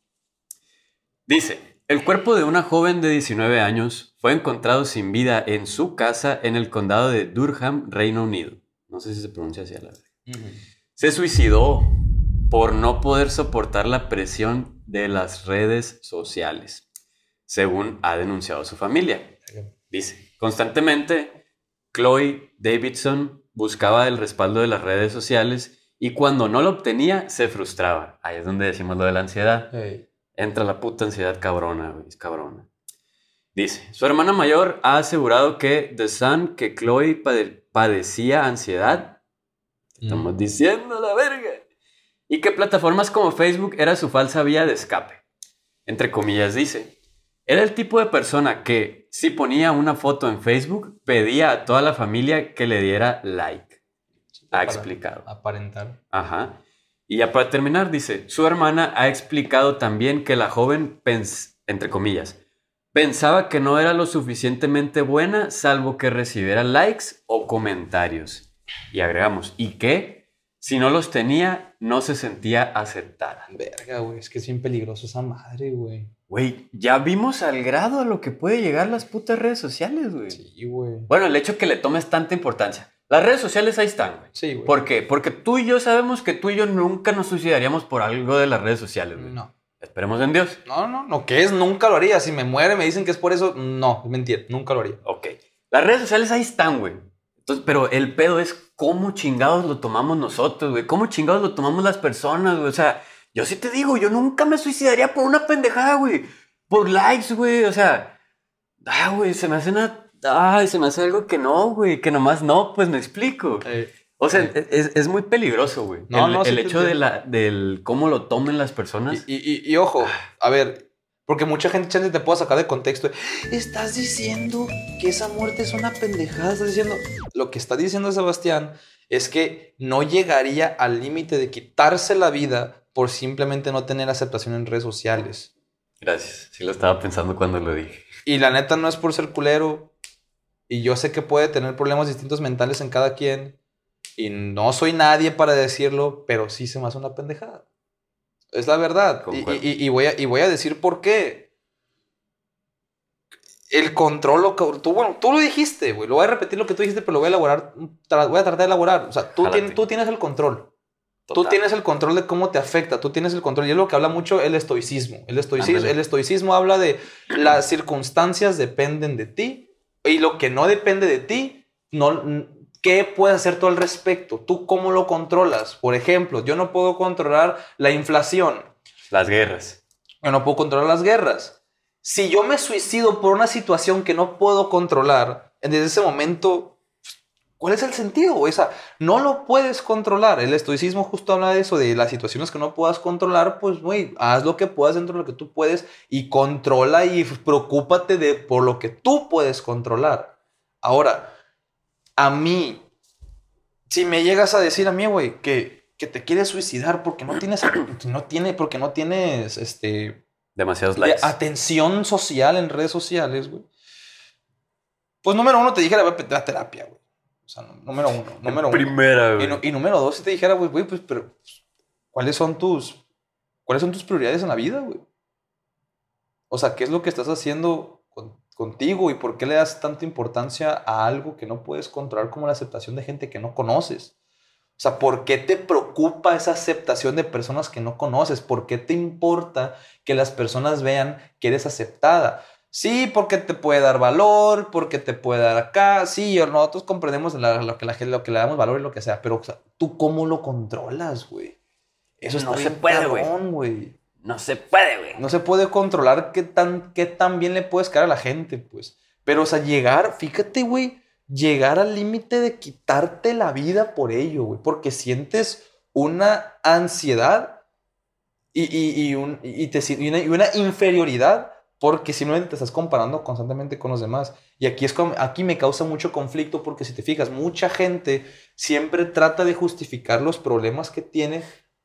Dice, el cuerpo de una joven de diecinueve años fue encontrado sin vida en su casa en el condado de Durham, Reino Unido. No sé si se pronuncia así a la vez. Se suicidó por no poder soportar la presión de las redes sociales, según ha denunciado su familia. Dice, constantemente, Chloe Davidson buscaba el respaldo de las redes sociales y cuando no lo obtenía, se frustraba. Ahí es donde decimos lo de la ansiedad. Hey. Entra la puta ansiedad cabrona, güey, es cabrona. Dice, su hermana mayor ha asegurado que The Sun, que Chloe pade- padecía ansiedad. Estamos Mm. diciendo la verga. Y que plataformas como Facebook era su falsa vía de escape. Entre comillas dice, era el tipo de persona que, si ponía una foto en Facebook, pedía a toda la familia que le diera like. Ha Para explicado. Aparentar. Ajá. Y ya para terminar, dice, su hermana ha explicado también que la joven, pens- entre comillas, pensaba que no era lo suficientemente buena salvo que recibiera likes o comentarios. Y agregamos, ¿y qué? Si no los tenía, no se sentía aceptada. Verga, güey, es que es bien peligroso esa madre, güey. Güey, ya vimos al grado a lo que puede llegar las putas redes sociales, güey. Sí, güey. Bueno, el hecho que le tomes tanta importancia. Las redes sociales ahí están, güey. Sí, güey. ¿Por qué? Porque tú y yo sabemos que tú y yo nunca nos suicidaríamos por algo de las redes sociales, güey. No. Esperemos en Dios. No, no, no, que es, nunca lo haría. Si me muere, me dicen que es por eso. No, es mentira, nunca lo haría. Ok. Las redes sociales ahí están, güey. Entonces, pero el pedo es cómo chingados lo tomamos nosotros, güey. Cómo chingados lo tomamos las personas, güey. O sea, yo sí te digo, yo nunca me suicidaría por una pendejada, güey. Por likes, güey. O sea, ah, güey, se me hace una... Ay, se me hace algo que no, güey. Que nomás no, pues me explico. Eh, O sea, eh. es, es muy peligroso, güey. No, el no, sí el te hecho de entiendo. la, del cómo lo tomen las personas. Y, y, y, y ojo, a ver, porque mucha gente chance te puede sacar de contexto. Estás diciendo que esa muerte es una pendejada. Estás diciendo. Lo que está diciendo Sebastián es que no llegaría al límite de quitarse la vida por simplemente no tener aceptación en redes sociales. Gracias. Sí lo estaba pensando cuando lo dije. Y la neta no es por ser culero. Y yo sé que puede tener problemas distintos mentales en cada quien. Y no soy nadie para decirlo, pero sí se me hace una pendejada. Es la verdad. Y, Concuerdo. y, y, voy a, y voy a decir por qué. El control, lo que, tú, bueno, tú lo dijiste, güey. Lo voy a repetir lo que tú dijiste, pero lo voy a elaborar. Tra, voy a tratar de elaborar. O sea, tú, Jálate. tien, tú tienes el control. Total. Tú tienes el control de cómo te afecta. Tú tienes el control. Y es lo que habla mucho el estoicismo. El estoicismo, Ándale. el estoicismo habla de las circunstancias dependen de ti. Y lo que no depende de ti, no, ¿qué puedes hacer tú al respecto? ¿Tú cómo lo controlas? Por ejemplo, yo no puedo controlar la inflación. Las guerras. Yo no puedo controlar las guerras. Si yo me suicido por una situación que no puedo controlar, desde ese momento, ¿cuál es el sentido? O sea, no lo puedes controlar. El estoicismo justo habla de eso, de las situaciones que no puedas controlar. Pues, güey, haz lo que puedas dentro de lo que tú puedes y controla y preocúpate de por lo que tú puedes controlar. Ahora, a mí, si me llegas a decir a mí, güey, que, que te quieres suicidar porque no tienes, no tiene, porque no tienes, este... Demasiados de likes. atención social en redes sociales, güey. Pues número uno te dijera, ve a terapia, güey. O sea, no, número uno. Número uno. Primera, güey. Y, no, y número dos, si te dijera, güey, güey, pues, pero ¿cuáles son tus, cuáles son tus prioridades en la vida, güey? O sea, ¿qué es lo que estás haciendo con, contigo y por qué le das tanta importancia a algo que no puedes controlar como la aceptación de gente que no conoces? O sea, ¿por qué te preocupa esa aceptación de personas que no conoces? ¿Por qué te importa que las personas vean que eres aceptada? Sí, porque te puede dar valor, porque te puede dar acá. Sí, nosotros comprendemos la, lo, que la, lo que le damos valor y lo que sea. Pero, o sea, ¿tú cómo lo controlas, güey? Eso No está se bien puede, cabrón, güey. No se puede, güey. No se puede controlar qué tan, qué tan bien le puedes caer a la gente, pues. Pero, o sea, llegar, fíjate, güey, llegar al límite de quitarte la vida por ello, güey. Porque sientes una ansiedad y, y, y, un, y, te, y, una, y una inferioridad porque simplemente te estás comparando constantemente con los demás. Y aquí, es como, aquí me causa mucho conflicto porque si te fijas, mucha gente siempre trata de justificar los problemas que tiene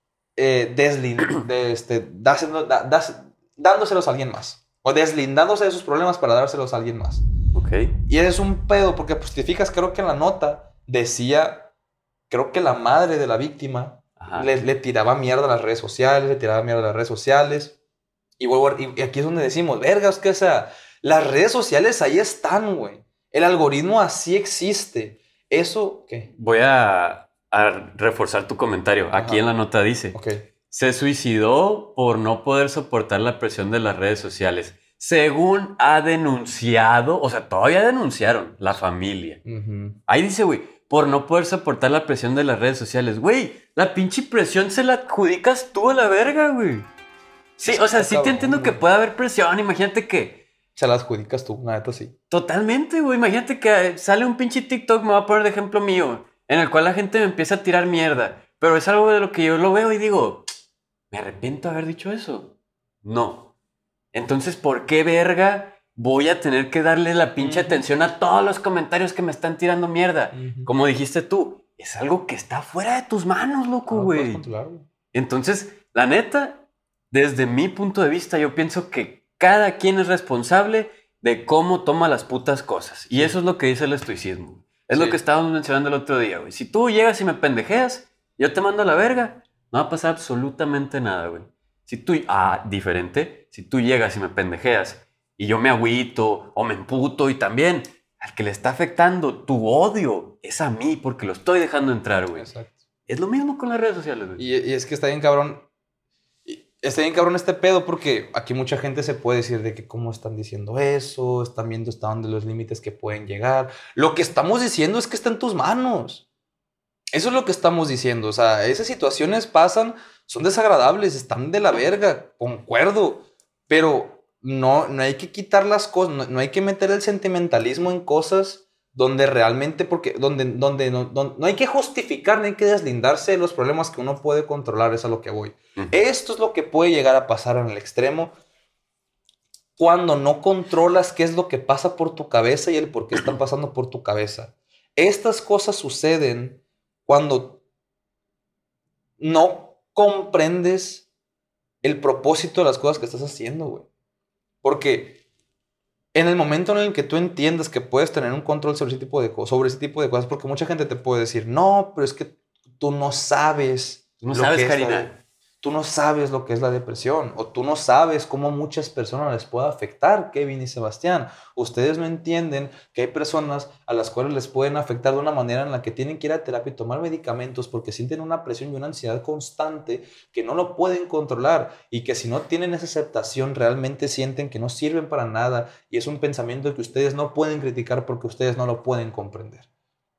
eh, deslin, de este, dáselo, da, das, dándoselos a alguien más. O deslindándose de sus problemas para dárselos a alguien más. Ok. Y es un pedo porque pues, si te fijas, creo que en la nota decía, creo que la madre de la víctima le, le tiraba mierda a las redes sociales, le tiraba mierda a las redes sociales. Y, vuelvo, y aquí es donde decimos, vergas, que o sea, las redes sociales ahí están, güey. El algoritmo así existe. Eso, ¿qué? Voy a, a reforzar tu comentario. Aquí Ajá. en la nota dice, Ok. se suicidó por no poder soportar la presión de las redes sociales. Según ha denunciado, o sea, todavía denunciaron la familia. Uh-huh. Ahí dice, güey, por no poder soportar la presión de las redes sociales. Güey, la pinche presión se la adjudicas tú a la verga, güey. Sí, o sea, sí te entiendo que puede haber presión. Imagínate que... Se la adjudicas tú, una neta sí. Totalmente, güey. Imagínate que sale un pinche TikTok, me voy a poner de ejemplo mío, en el cual la gente me empieza a tirar mierda. Pero es algo de lo que yo lo veo y digo, ¿me arrepiento de haber dicho eso? No. Entonces, ¿por qué verga voy a tener que darle la pinche Uh-huh. atención a todos los comentarios que me están tirando mierda? Uh-huh. Como dijiste tú, es algo que está fuera de tus manos, loco, No lo puedes güey. controlar, güey. Entonces, la neta, desde mi punto de vista, yo pienso que cada quien es responsable de cómo toma las putas cosas. Y eso es lo que dice el estoicismo. Es Sí. lo que estábamos mencionando el otro día, güey. Si tú llegas y me pendejeas, yo te mando a la verga, no va a pasar absolutamente nada, güey. Si tú... Ah, diferente. Si tú llegas y me pendejeas y yo me agüito o me emputo y también al que le está afectando tu odio es a mí porque lo estoy dejando entrar, güey. Exacto. Es lo mismo con las redes sociales, güey. Y, y es que está bien cabrón. y Está bien cabrón este pedo porque aquí mucha gente se puede decir de que cómo están diciendo eso, están viendo hasta dónde los límites que pueden llegar. Lo que estamos diciendo es que está en tus manos. Eso es lo que estamos diciendo. O sea, esas situaciones pasan, son desagradables, están de la verga, concuerdo. Pero no, no hay que quitar las cosas, no, no hay que meter el sentimentalismo en cosas donde realmente, porque donde, donde no, donde no hay que justificar, ni hay que deslindarse de los problemas que uno puede controlar, es a lo que voy. Uh-huh. Esto es lo que puede llegar a pasar en el extremo cuando no controlas qué es lo que pasa por tu cabeza y el por qué están pasando por tu cabeza. Estas cosas suceden cuando no comprendes el propósito de las cosas que estás haciendo, güey. Porque en el momento en el que tú entiendas que puedes tener un control sobre ese tipo de cosas, sobre ese tipo de cosas, porque mucha gente te puede decir, no, pero es que tú no sabes. No sabes, Karina. La, tú no sabes lo que es la depresión, o tú no sabes cómo muchas personas les puede afectar, Kevin y Sebastián. Ustedes no entienden que hay personas a las cuales les pueden afectar de una manera en la que tienen que ir a terapia y tomar medicamentos porque sienten una presión y una ansiedad constante que no lo pueden controlar y que si no tienen esa aceptación realmente sienten que no sirven para nada y es un pensamiento que ustedes no pueden criticar porque ustedes no lo pueden comprender.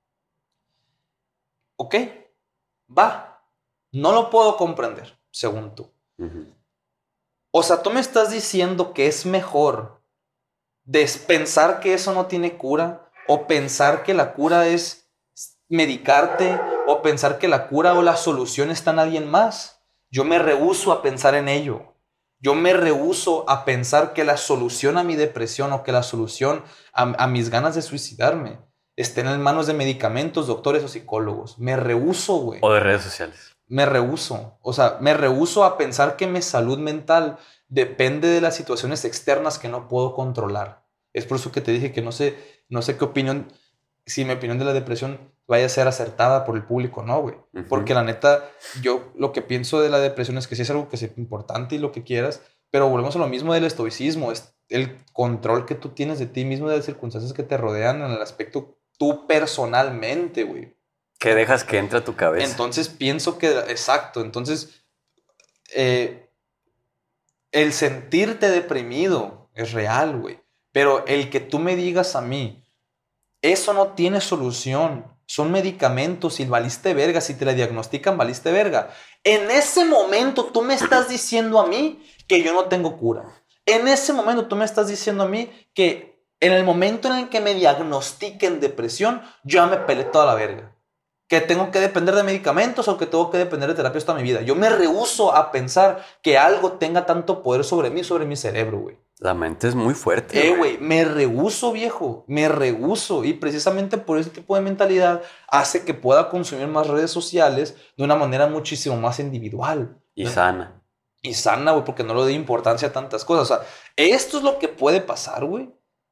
Ok, va, no lo puedo comprender. Según tú. Uh-huh. O sea, tú me estás diciendo que es mejor des- pensar que eso no tiene cura, o pensar que la cura es medicarte, o pensar que la cura o la solución está en alguien más. Yo me rehúso a pensar en ello. Yo me rehúso a pensar que la solución a mi depresión o que la solución a, a mis ganas de suicidarme estén en manos de medicamentos, doctores o psicólogos. Me rehúso, güey. O de redes sociales. Me rehúso, o sea, me rehúso a pensar que mi salud mental depende de las situaciones externas que no puedo controlar. Es por eso que te dije que no sé, no sé qué opinión, si mi opinión de la depresión vaya a ser acertada por el público, no, güey. Uh-huh. Porque la neta, yo lo que pienso de la depresión es que sí es algo que es importante y lo que quieras, pero volvemos a lo mismo del estoicismo, es el control que tú tienes de ti mismo, de las circunstancias que te rodean en el aspecto tú personalmente, güey. Que dejas que entre a tu cabeza. Entonces pienso que, exacto, entonces eh, el sentirte deprimido es real, güey. Pero el que tú me digas a mí, eso no tiene solución, son medicamentos y valiste verga, si te la diagnostican valiste verga. En ese momento tú me estás diciendo a mí que yo no tengo cura. En ese momento tú me estás diciendo a mí que en el momento en el que me diagnostiquen depresión, yo ya me pelé toda la verga. Que tengo que depender de medicamentos o que tengo que depender de terapia toda mi vida. Yo me rehúso a pensar que algo tenga tanto poder sobre mí, sobre mi cerebro, güey. La mente es muy fuerte. Eh, güey, me rehúso, viejo. Me rehúso. Y precisamente por ese tipo de mentalidad hace que pueda consumir más redes sociales de una manera muchísimo más individual. Y ¿no? sana. Y sana, güey, porque no le doy importancia a tantas cosas. O sea, esto es lo que puede pasar, güey.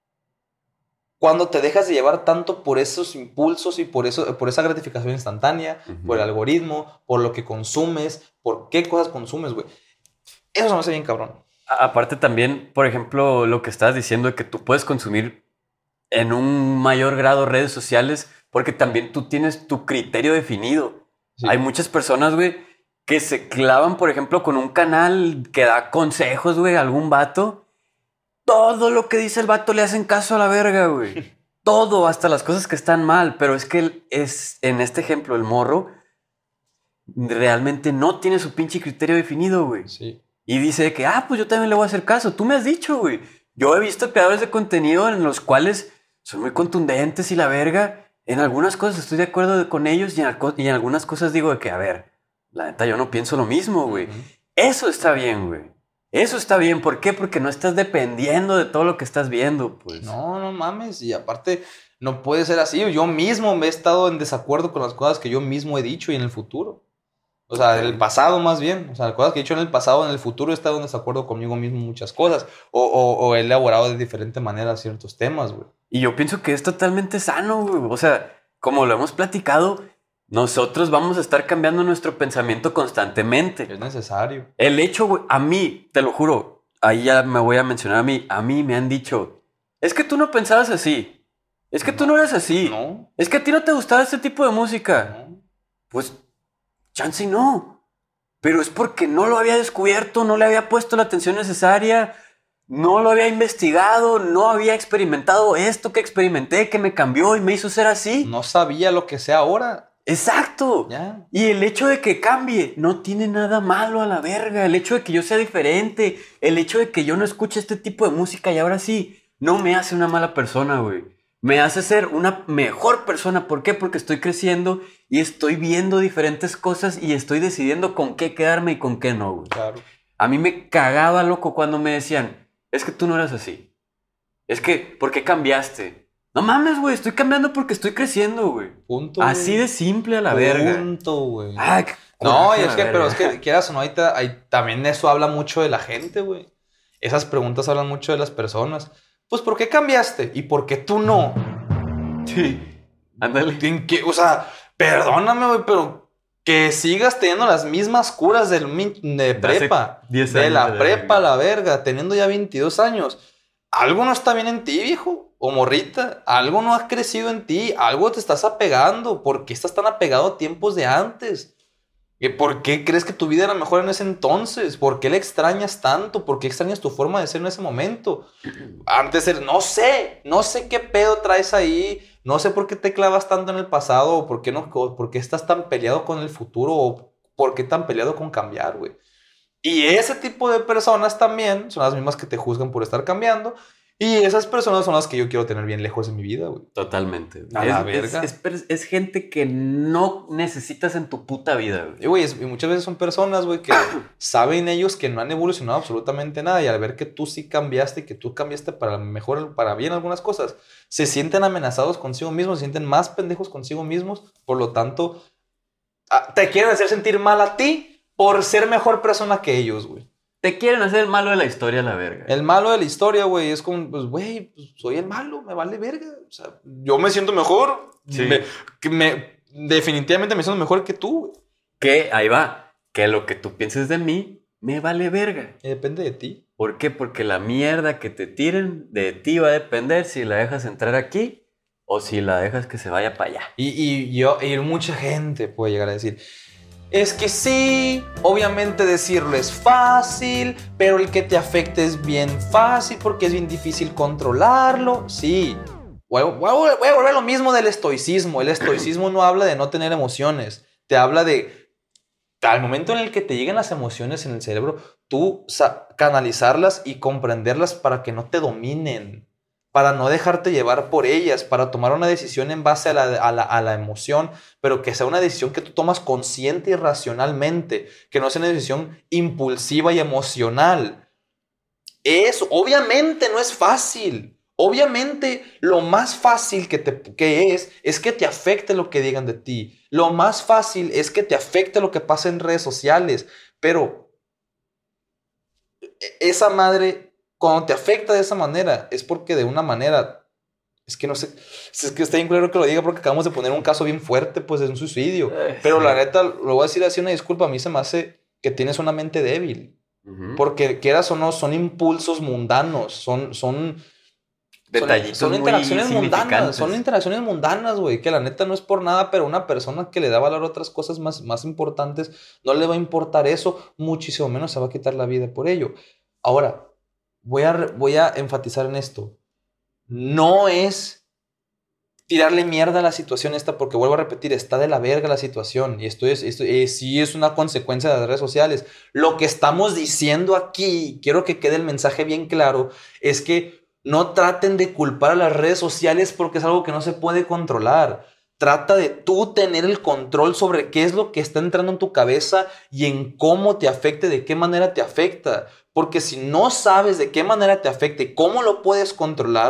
Cuando te dejas de llevar tanto por esos impulsos y por, eso, por esa gratificación instantánea, uh-huh. por el algoritmo, por lo que consumes, por qué cosas consumes, güey. Eso se me hace bien cabrón. A- aparte también, por ejemplo, lo que estás diciendo de que tú puedes consumir en un mayor grado redes sociales porque también tú tienes tu criterio definido. Sí. Hay muchas personas, güey, que se clavan, por ejemplo, con un canal que da consejos, güey, a algún vato. Todo lo que dice el vato le hacen caso a la verga, güey. Todo, hasta las cosas que están mal. Pero es que él es, en este ejemplo, el morro realmente no tiene su pinche criterio definido, güey. Sí. Y dice que, ah, pues yo también le voy a hacer caso. Tú me has dicho, güey. Yo he visto creadores de contenido en los cuales son muy contundentes y la verga. En algunas cosas estoy de acuerdo con ellos y en, y en algunas cosas digo de que, a ver, la neta yo no pienso lo mismo, güey. Uh-huh. Eso está bien, güey. Eso está bien. ¿Por qué? Porque no estás dependiendo de todo lo que estás viendo, pues. No, no mames. Y aparte, no puede ser así. Yo mismo me he estado en desacuerdo con las cosas que yo mismo he dicho y en el futuro. O sea, en el pasado más bien. O sea, cosas que he hecho en el pasado, en el futuro he estado en desacuerdo conmigo mismo en muchas cosas. O, o, o he elaborado de diferente manera ciertos temas, güey. Y yo pienso que es totalmente sano, güey. O sea, como lo hemos platicado, nosotros vamos a estar cambiando nuestro pensamiento constantemente. Es necesario. El hecho, güey, a mí, te lo juro, ahí ya me voy a mencionar a mí, a mí me han dicho, es que tú no pensabas así, es que tú no eras así, No. es que a ti no te gustaba este tipo de música. No. Pues, chance y no, pero es porque no lo había descubierto, no le había puesto la atención necesaria, no lo había investigado, no había experimentado esto que experimenté, que me cambió y me hizo ser así. No sabía lo que sé ahora. Exacto. Ya. Y el hecho de que cambie no tiene nada malo a la verga. El hecho de que yo sea diferente, el hecho de que yo no escuche este tipo de música y ahora sí, no me hace una mala persona, güey. Me hace ser una mejor persona. ¿Por qué? Porque estoy creciendo y estoy viendo diferentes cosas y estoy decidiendo con qué quedarme y con qué no, güey. Claro. A mí me cagaba, loco, cuando me decían, es que tú no eras así. Es que, ¿por qué cambiaste? No mames, güey, estoy cambiando porque estoy creciendo, güey. Punto. Así güey. de simple a la verga. Punto, güey. Ay, qué No, coraje y a es la que, pero verga. es que quieras o no, ahorita hay, también eso habla mucho de la gente, güey. Esas preguntas hablan mucho de las personas. Pues, ¿por qué cambiaste? ¿Y por qué tú no? Sí, ándale. ¿En qué? O sea, perdóname, güey, pero que sigas teniendo las mismas curas del min- de De hace prepa. diez de años la de la prepa verga. a la verga, teniendo ya veintidós años. Algo no está bien en ti, viejo. O morrita. Algo no ha crecido en ti. Algo te estás apegando. ¿Por qué estás tan apegado a tiempos de antes? ¿Y ¿Por qué crees que tu vida era mejor en ese entonces? ¿Por qué le extrañas tanto? ¿Por qué extrañas tu forma de ser en ese momento? Antes era, no sé, no sé qué pedo traes ahí, no sé por qué te clavas tanto en el pasado, o por qué, no, o por qué estás tan peleado con el futuro, o por qué tan peleado con cambiar, güey. Y ese tipo de personas también son las mismas que te juzgan por estar cambiando, y esas personas son las que yo quiero tener bien lejos de mi vida, güey. Totalmente. A es, la es- verga. Es, es- es gente que no necesitas en tu puta vida, güey. Y, güey, es- y muchas veces son personas, güey, que saben ellos que no han evolucionado absolutamente nada y al ver que tú sí cambiaste y que tú cambiaste para mejor, para bien algunas cosas, se sienten amenazados consigo mismos, se sienten más pendejos consigo mismos, por lo tanto, ah, te quieren hacer sentir mal a ti por ser mejor persona que ellos, güey. Te quieren hacer el malo de la historia a la verga. El malo de la historia, güey, es como, pues, güey, pues, soy el malo, me vale verga. O sea, yo me siento mejor, Sí. me, que me- definitivamente me siento mejor que tú, güey. Que ahí va. Que lo que tú pienses de mí me vale verga. Y depende de ti. ¿Por qué? Porque la mierda que te tiren de ti va a depender si la dejas entrar aquí o si la dejas que se vaya para allá. Y, y yo, y mucha gente puede llegar a decir, es que sí, obviamente decirlo es fácil, pero el que te afecte es bien fácil porque es bien difícil controlarlo. Sí, voy a, voy a- voy a volver a lo mismo del estoicismo. El estoicismo no habla de no tener emociones, te habla de, al momento en el que te lleguen las emociones en el cerebro, tú sa- canalizarlas y comprenderlas para que no te dominen, para no dejarte llevar por ellas, para tomar una decisión en base a la, a la, a la emoción, pero que sea una decisión que tú tomas consciente y racionalmente, que no sea una decisión impulsiva y emocional. Eso, obviamente, no es fácil. Obviamente, lo más fácil que, te, que es, es que te afecte lo que digan de ti. Lo más fácil es que te afecte lo que pasa en redes sociales. Pero esa madre, cuando te afecta de esa manera, es porque de una manera, es que no sé, es que está bien claro que lo diga porque acabamos de poner un caso bien fuerte, pues de un suicidio. Ay, Pero sí. la neta, lo voy a decir así, una disculpa, a mí se me hace que tienes una mente débil. Ujú. Porque quieras o no, son impulsos mundanos, son, son, Detallitos son, son muy interacciones mundanas, significantes. son interacciones mundanas, güey, que la neta no es por nada, pero una persona que le da valor a otras cosas más, más importantes, no le va a importar eso, muchísimo menos se va a quitar la vida por ello. Ahora, voy a, re- voy a enfatizar en esto, no es tirarle mierda a la situación esta, porque vuelvo a repetir, está de la verga la situación, y esto es, esto eh, sí es una consecuencia de las redes sociales. Lo que estamos diciendo aquí, quiero que quede el mensaje bien claro, es que no traten de culpar a las redes sociales porque es algo que no se puede controlar. Trata de tú tener el control sobre qué es lo que está entrando en tu cabeza y en cómo te afecte, de qué manera te afecta. Porque si no sabes de qué manera te afecta y cómo lo puedes controlar,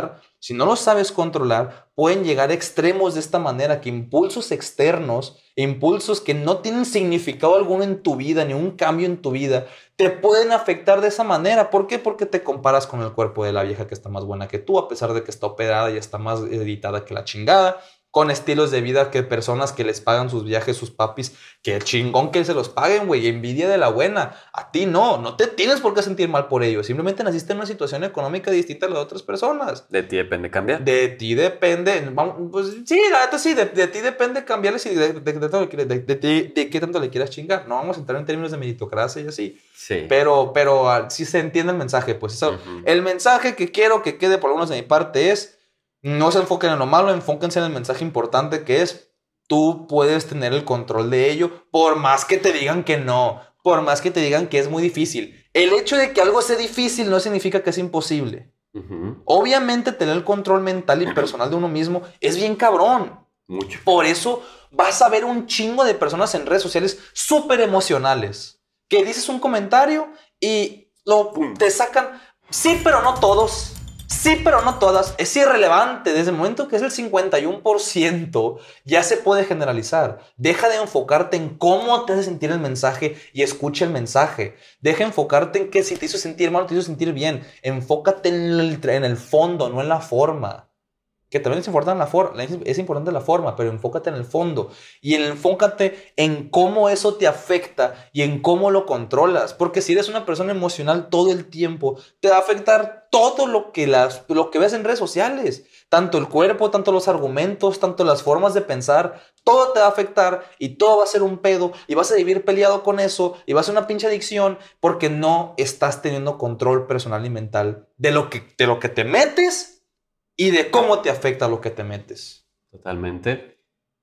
si no los sabes controlar, pueden llegar a extremos de esta manera que impulsos externos, impulsos que no tienen significado alguno en tu vida, ni un cambio en tu vida, te pueden afectar de esa manera. ¿Por qué? Porque te comparas con el cuerpo de la vieja que está más buena que tú, a pesar de que está operada y está más editada que la chingada. Con estilos de vida que personas que les pagan sus viajes, sus papis, que chingón que se los paguen, güey, envidia de la buena. A ti no, no te tienes por qué sentir mal por ello. Simplemente naciste en una situación económica distinta a la de otras personas. De ti depende cambiar. De ti depende, vamos, pues sí, la neta sí, de, de ti depende cambiarles y de, de, de, de, de, de, de, de qué tanto le quieras chingar. No vamos a entrar en términos de meritocracia y así. Sí. Pero, pero sí se entiende el mensaje, pues. Eso, uh-huh. El mensaje que quiero que quede por lo menos de mi parte es: no se enfoquen en lo malo, enfóquense en el mensaje importante que es: tú puedes tener el control de ello, por más que te digan que no, por más que te digan que es muy difícil. El hecho de que algo sea difícil no significa que es imposible. Uh-huh. Obviamente tener el control mental y personal de uno mismo es bien cabrón. Mucho. Por eso vas a ver un chingo de personas en redes sociales súper emocionales, que dices un comentario y lo, te sacan, sí, pero no todos. Sí, pero no todas. Es irrelevante. Desde el momento que es el cincuenta y uno por ciento, ya se puede generalizar. Deja de enfocarte en cómo te hace sentir el mensaje y escucha el mensaje. Deja de enfocarte en que si te hizo sentir mal o te hizo sentir bien. Enfócate en el, en el fondo, no en la forma. Que también es importante la forma, es importante la forma, pero enfócate en el fondo. Y enfócate en cómo eso te afecta y en cómo lo controlas. Porque si eres una persona emocional todo el tiempo, te va a afectar todo lo que, las, lo que ves en redes sociales. Tanto el cuerpo, tanto los argumentos, tanto las formas de pensar. Todo te va a afectar y todo va a ser un pedo. Y vas a vivir peleado con eso y va a ser una pinche adicción porque no estás teniendo control personal y mental de lo que, de lo que te metes y de cómo te afecta lo que te metes. Totalmente.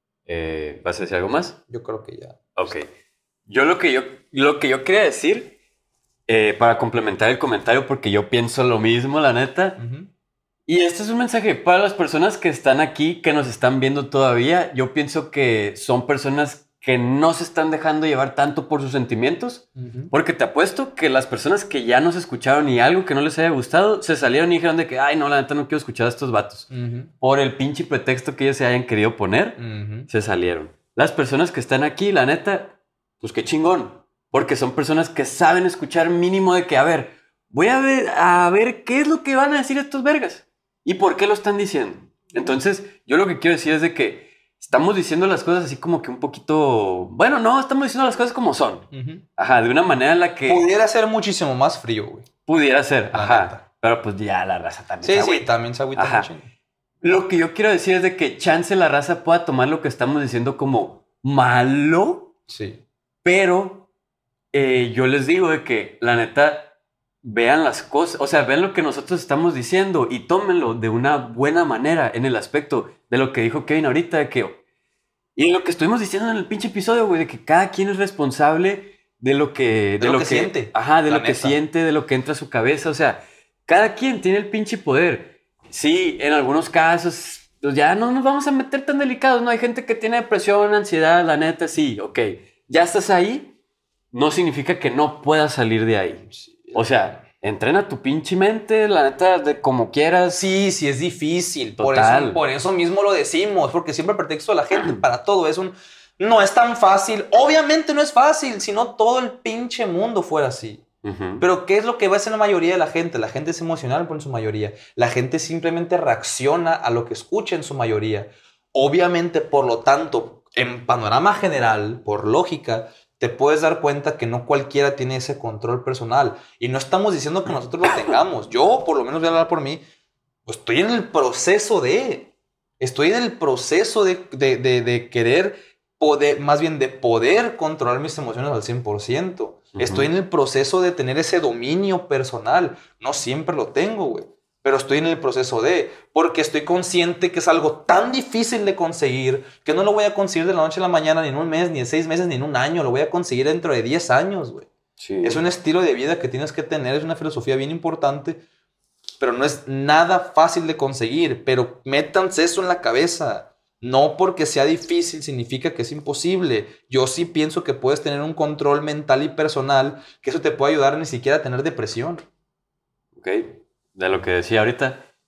Eh, ¿Vas a decir algo más? Yo creo que ya. Ok. Yo lo que yo, lo que yo quería decir, eh, para complementar el comentario, porque yo pienso lo mismo, la neta. Uh-huh. Y este es un mensaje para las personas que están aquí, que nos están viendo todavía. Yo pienso que son personas que no se están dejando llevar tanto por sus sentimientos. Uh-huh. Porque te apuesto que las personas que ya nos escucharon y algo que no les haya gustado, se salieron y dijeron de que, ay, no, la neta no quiero escuchar a estos vatos. Uh-huh. Por el pinche pretexto que ellos se hayan querido poner, uh-huh. se salieron. Las personas que están aquí, la neta, pues qué chingón. Porque son personas que saben escuchar mínimo de que, a ver, voy a ver, a ver qué es lo que van a decir estos vergas. ¿Y por qué lo están diciendo? Entonces, yo lo que quiero decir es de que estamos diciendo las cosas así como que un poquito... Bueno, no, estamos diciendo las cosas como son. Uh-huh. Ajá, de una manera en la que... Pudiera ser muchísimo más frío, güey. Pudiera ser, la ajá. Neta. Pero pues ya la raza también sí, se agüita. Sí, también se agüita mucho. Lo que yo quiero decir es de que chance la raza pueda tomar lo que estamos diciendo como malo. Sí. Pero eh, yo les digo de que, la neta, vean las cosas. O sea, vean lo que nosotros estamos diciendo y tómenlo de una buena manera en el aspecto de lo que dijo Kevin ahorita, de que... Y lo que estuvimos diciendo en el pinche episodio, güey, de que cada quien es responsable de lo que... De, de lo, lo que, que siente. Ajá, de lo neta. que siente, de lo que entra a su cabeza. O sea, cada quien tiene el pinche poder. Sí, en algunos casos, pues ya no nos vamos a meter tan delicados, ¿no? Hay gente que tiene depresión, ansiedad, la neta, sí, ok. Ya estás ahí, no significa que no puedas salir de ahí. O sea... Entrena tu pinche mente, la neta, de como quieras. Sí, sí es difícil. Por eso, por eso mismo lo decimos. Porque siempre el pretexto de la gente para todo es un... No es tan fácil. Obviamente no es fácil. Si no, todo el pinche mundo fuera así. Uh-huh. Pero ¿qué es lo que va a hacer la mayoría de la gente? La gente es emocional por en su mayoría. La gente simplemente reacciona a lo que escucha en su mayoría. Obviamente, por lo tanto, en panorama general, por lógica... te puedes dar cuenta que no cualquiera tiene ese control personal. Y no estamos diciendo que nosotros lo tengamos. Yo, por lo menos voy a hablar por mí, pues estoy en el proceso de... Estoy en el proceso de, de, de, de querer poder, más bien de poder controlar mis emociones al cien por ciento. Uh-huh. Estoy en el proceso de tener ese dominio personal. No siempre lo tengo, güey. Pero estoy en el proceso de... Porque estoy consciente que es algo tan difícil de conseguir que no lo voy a conseguir de la noche a la mañana, ni en un mes, ni en seis meses, ni en un año. Lo voy a conseguir dentro de diez años, güey. Sí. Es un estilo de vida que tienes que tener. Es una filosofía bien importante. Pero no es nada fácil de conseguir. Pero métanse eso en la cabeza. No porque sea difícil significa que es imposible. Yo sí pienso que puedes tener un control mental y personal que eso te puede ayudar ni siquiera a tener depresión. Ok. De lo que decía ahorita,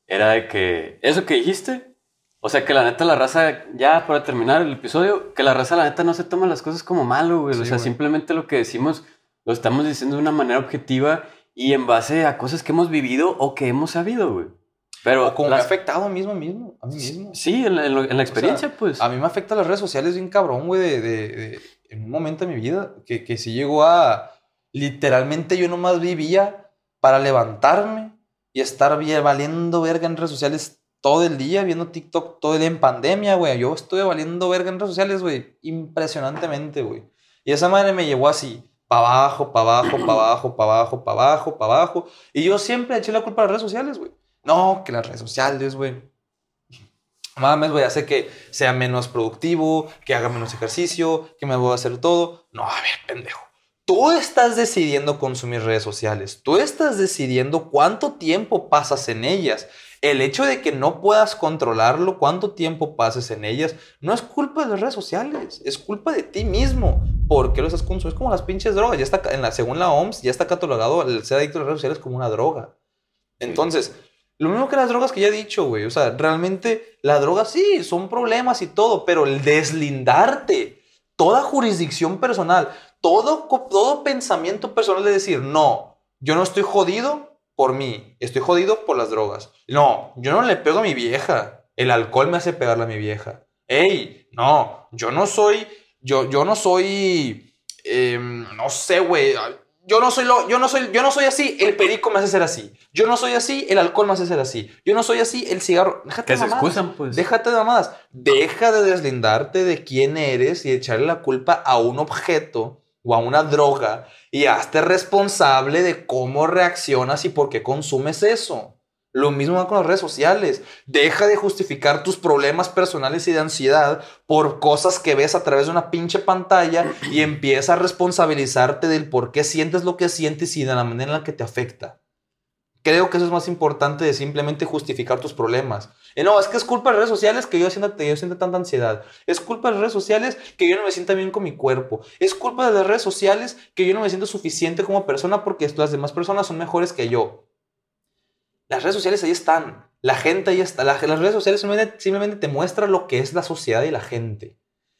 era de que eso que dijiste, o sea, que la neta la raza, ya para terminar el episodio, que la raza la neta no se toma las cosas como malo, güey. Sí, o sea, güey. Simplemente lo que decimos lo estamos diciendo de una manera objetiva y en base a cosas que hemos vivido o que hemos sabido, güey. Pero o como las... me ha afectado a mí mismo, mismo, a mí mismo. Sí, en la, en la experiencia, o sea, pues. A mí me afecta las redes sociales bien cabrón, güey, de, de, de, en un momento de mi vida que, que sí llegó a... Literalmente yo nomás vivía para levantarme y estar bien, valiendo verga en redes sociales todo el día, viendo TikTok todo el día en pandemia, güey. Yo estuve valiendo verga en redes sociales, güey, impresionantemente, güey. Y esa madre me llevó así, para abajo, para abajo, para abajo, para abajo, para abajo, para abajo. Y yo siempre eché la culpa a las redes sociales, güey. No, que las redes sociales, güey. Mames, güey, hace que sea menos productivo, que haga menos ejercicio, que me voy a hacer todo. No, a ver, pendejo. Tú estás decidiendo consumir redes sociales. Tú estás decidiendo cuánto tiempo pasas en ellas. El hecho de que no puedas controlarlo, cuánto tiempo pases en ellas, no es culpa de las redes sociales. Es culpa de ti mismo. ¿Por qué lo estás consumiendo? Es como las pinches drogas. Ya está, en la, según la O M S, ya está catalogado el ser adicto a las redes sociales como una droga. Entonces... Lo mismo que las drogas que ya he dicho, güey. O sea, realmente la droga sí, son problemas y todo, pero el deslindarte, toda jurisdicción personal, todo, todo pensamiento personal de decir, no, yo no estoy jodido por mí, estoy jodido por las drogas. No, yo no le pego a mi vieja, el alcohol me hace pegarle a mi vieja. Ey, no, yo no soy, yo, yo no soy, eh, no sé, güey. Yo no soy lo, yo no soy, yo no soy así, el perico me hace ser así. Yo no soy así, el alcohol me hace ser así. Yo no soy así, el cigarro. Déjate de mamadas. Excusan, pues. Déjate de mamadas. Deja de deslindarte de quién eres y echarle la culpa a un objeto o a una droga y hazte responsable de cómo reaccionas y por qué consumes eso. Lo mismo va con las redes sociales. Deja de justificar tus problemas personales y de ansiedad por cosas que ves a través de una pinche pantalla y empieza a responsabilizarte del por qué sientes lo que sientes y de la manera en la que te afecta. Creo que eso es más importante de simplemente justificar tus problemas. Y no, es que es culpa de las redes sociales que yo sienta, yo sienta tanta ansiedad. Es culpa de las redes sociales que yo no me sienta bien con mi cuerpo. Es culpa de las redes sociales que yo no me siento suficiente como persona porque las demás personas son mejores que yo. Las redes sociales ahí están. La gente ahí está. La, las redes sociales simplemente, simplemente te muestran lo que es la sociedad y la gente.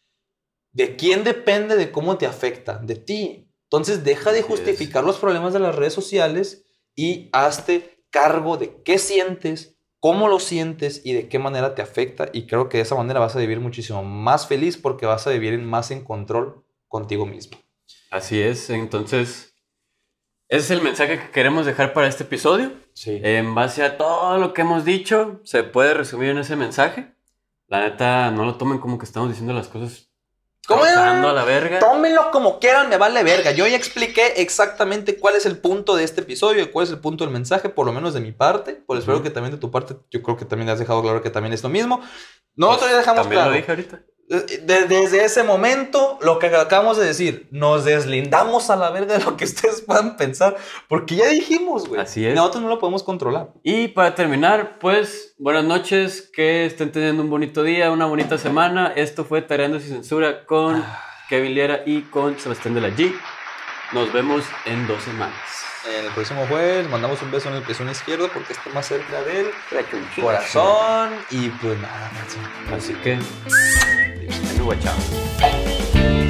¿De quién depende de cómo te afecta? De ti. Entonces deja de justificar los problemas de las redes sociales y hazte cargo de qué sientes, cómo lo sientes y de qué manera te afecta. Y creo que de esa manera vas a vivir muchísimo más feliz porque vas a vivir más en control contigo mismo. Así es. Entonces... ese es el mensaje que queremos dejar para este episodio. Sí. En base a todo lo que hemos dicho, se puede resumir en ese mensaje. La neta, no lo tomen como que estamos diciendo las cosas pasando a la verga. Tómenlo como quieran, me vale verga. Yo ya expliqué exactamente cuál es el punto de este episodio y cuál es el punto del mensaje, por lo menos de mi parte. Por espero uh-huh. que también de tu parte, yo creo que también has dejado claro que también es lo mismo. Nosotros pues, ya dejamos también claro. Lo dije ahorita. Desde ese momento, lo que acabamos de decir, nos deslindamos a la verga de lo que ustedes puedan pensar, porque ya dijimos, güey. Así es. Nosotros no lo podemos controlar. Y para terminar, pues, buenas noches, que estén teniendo un bonito día, una bonita semana. Esto fue Tareando Sin Censura con Kevin Liera y con Sebastián de la G. Nos vemos en dos semanas. El próximo jueves mandamos un beso en el pezón izquierdo porque está más cerca del corazón. Y pues nada, así que... Chao.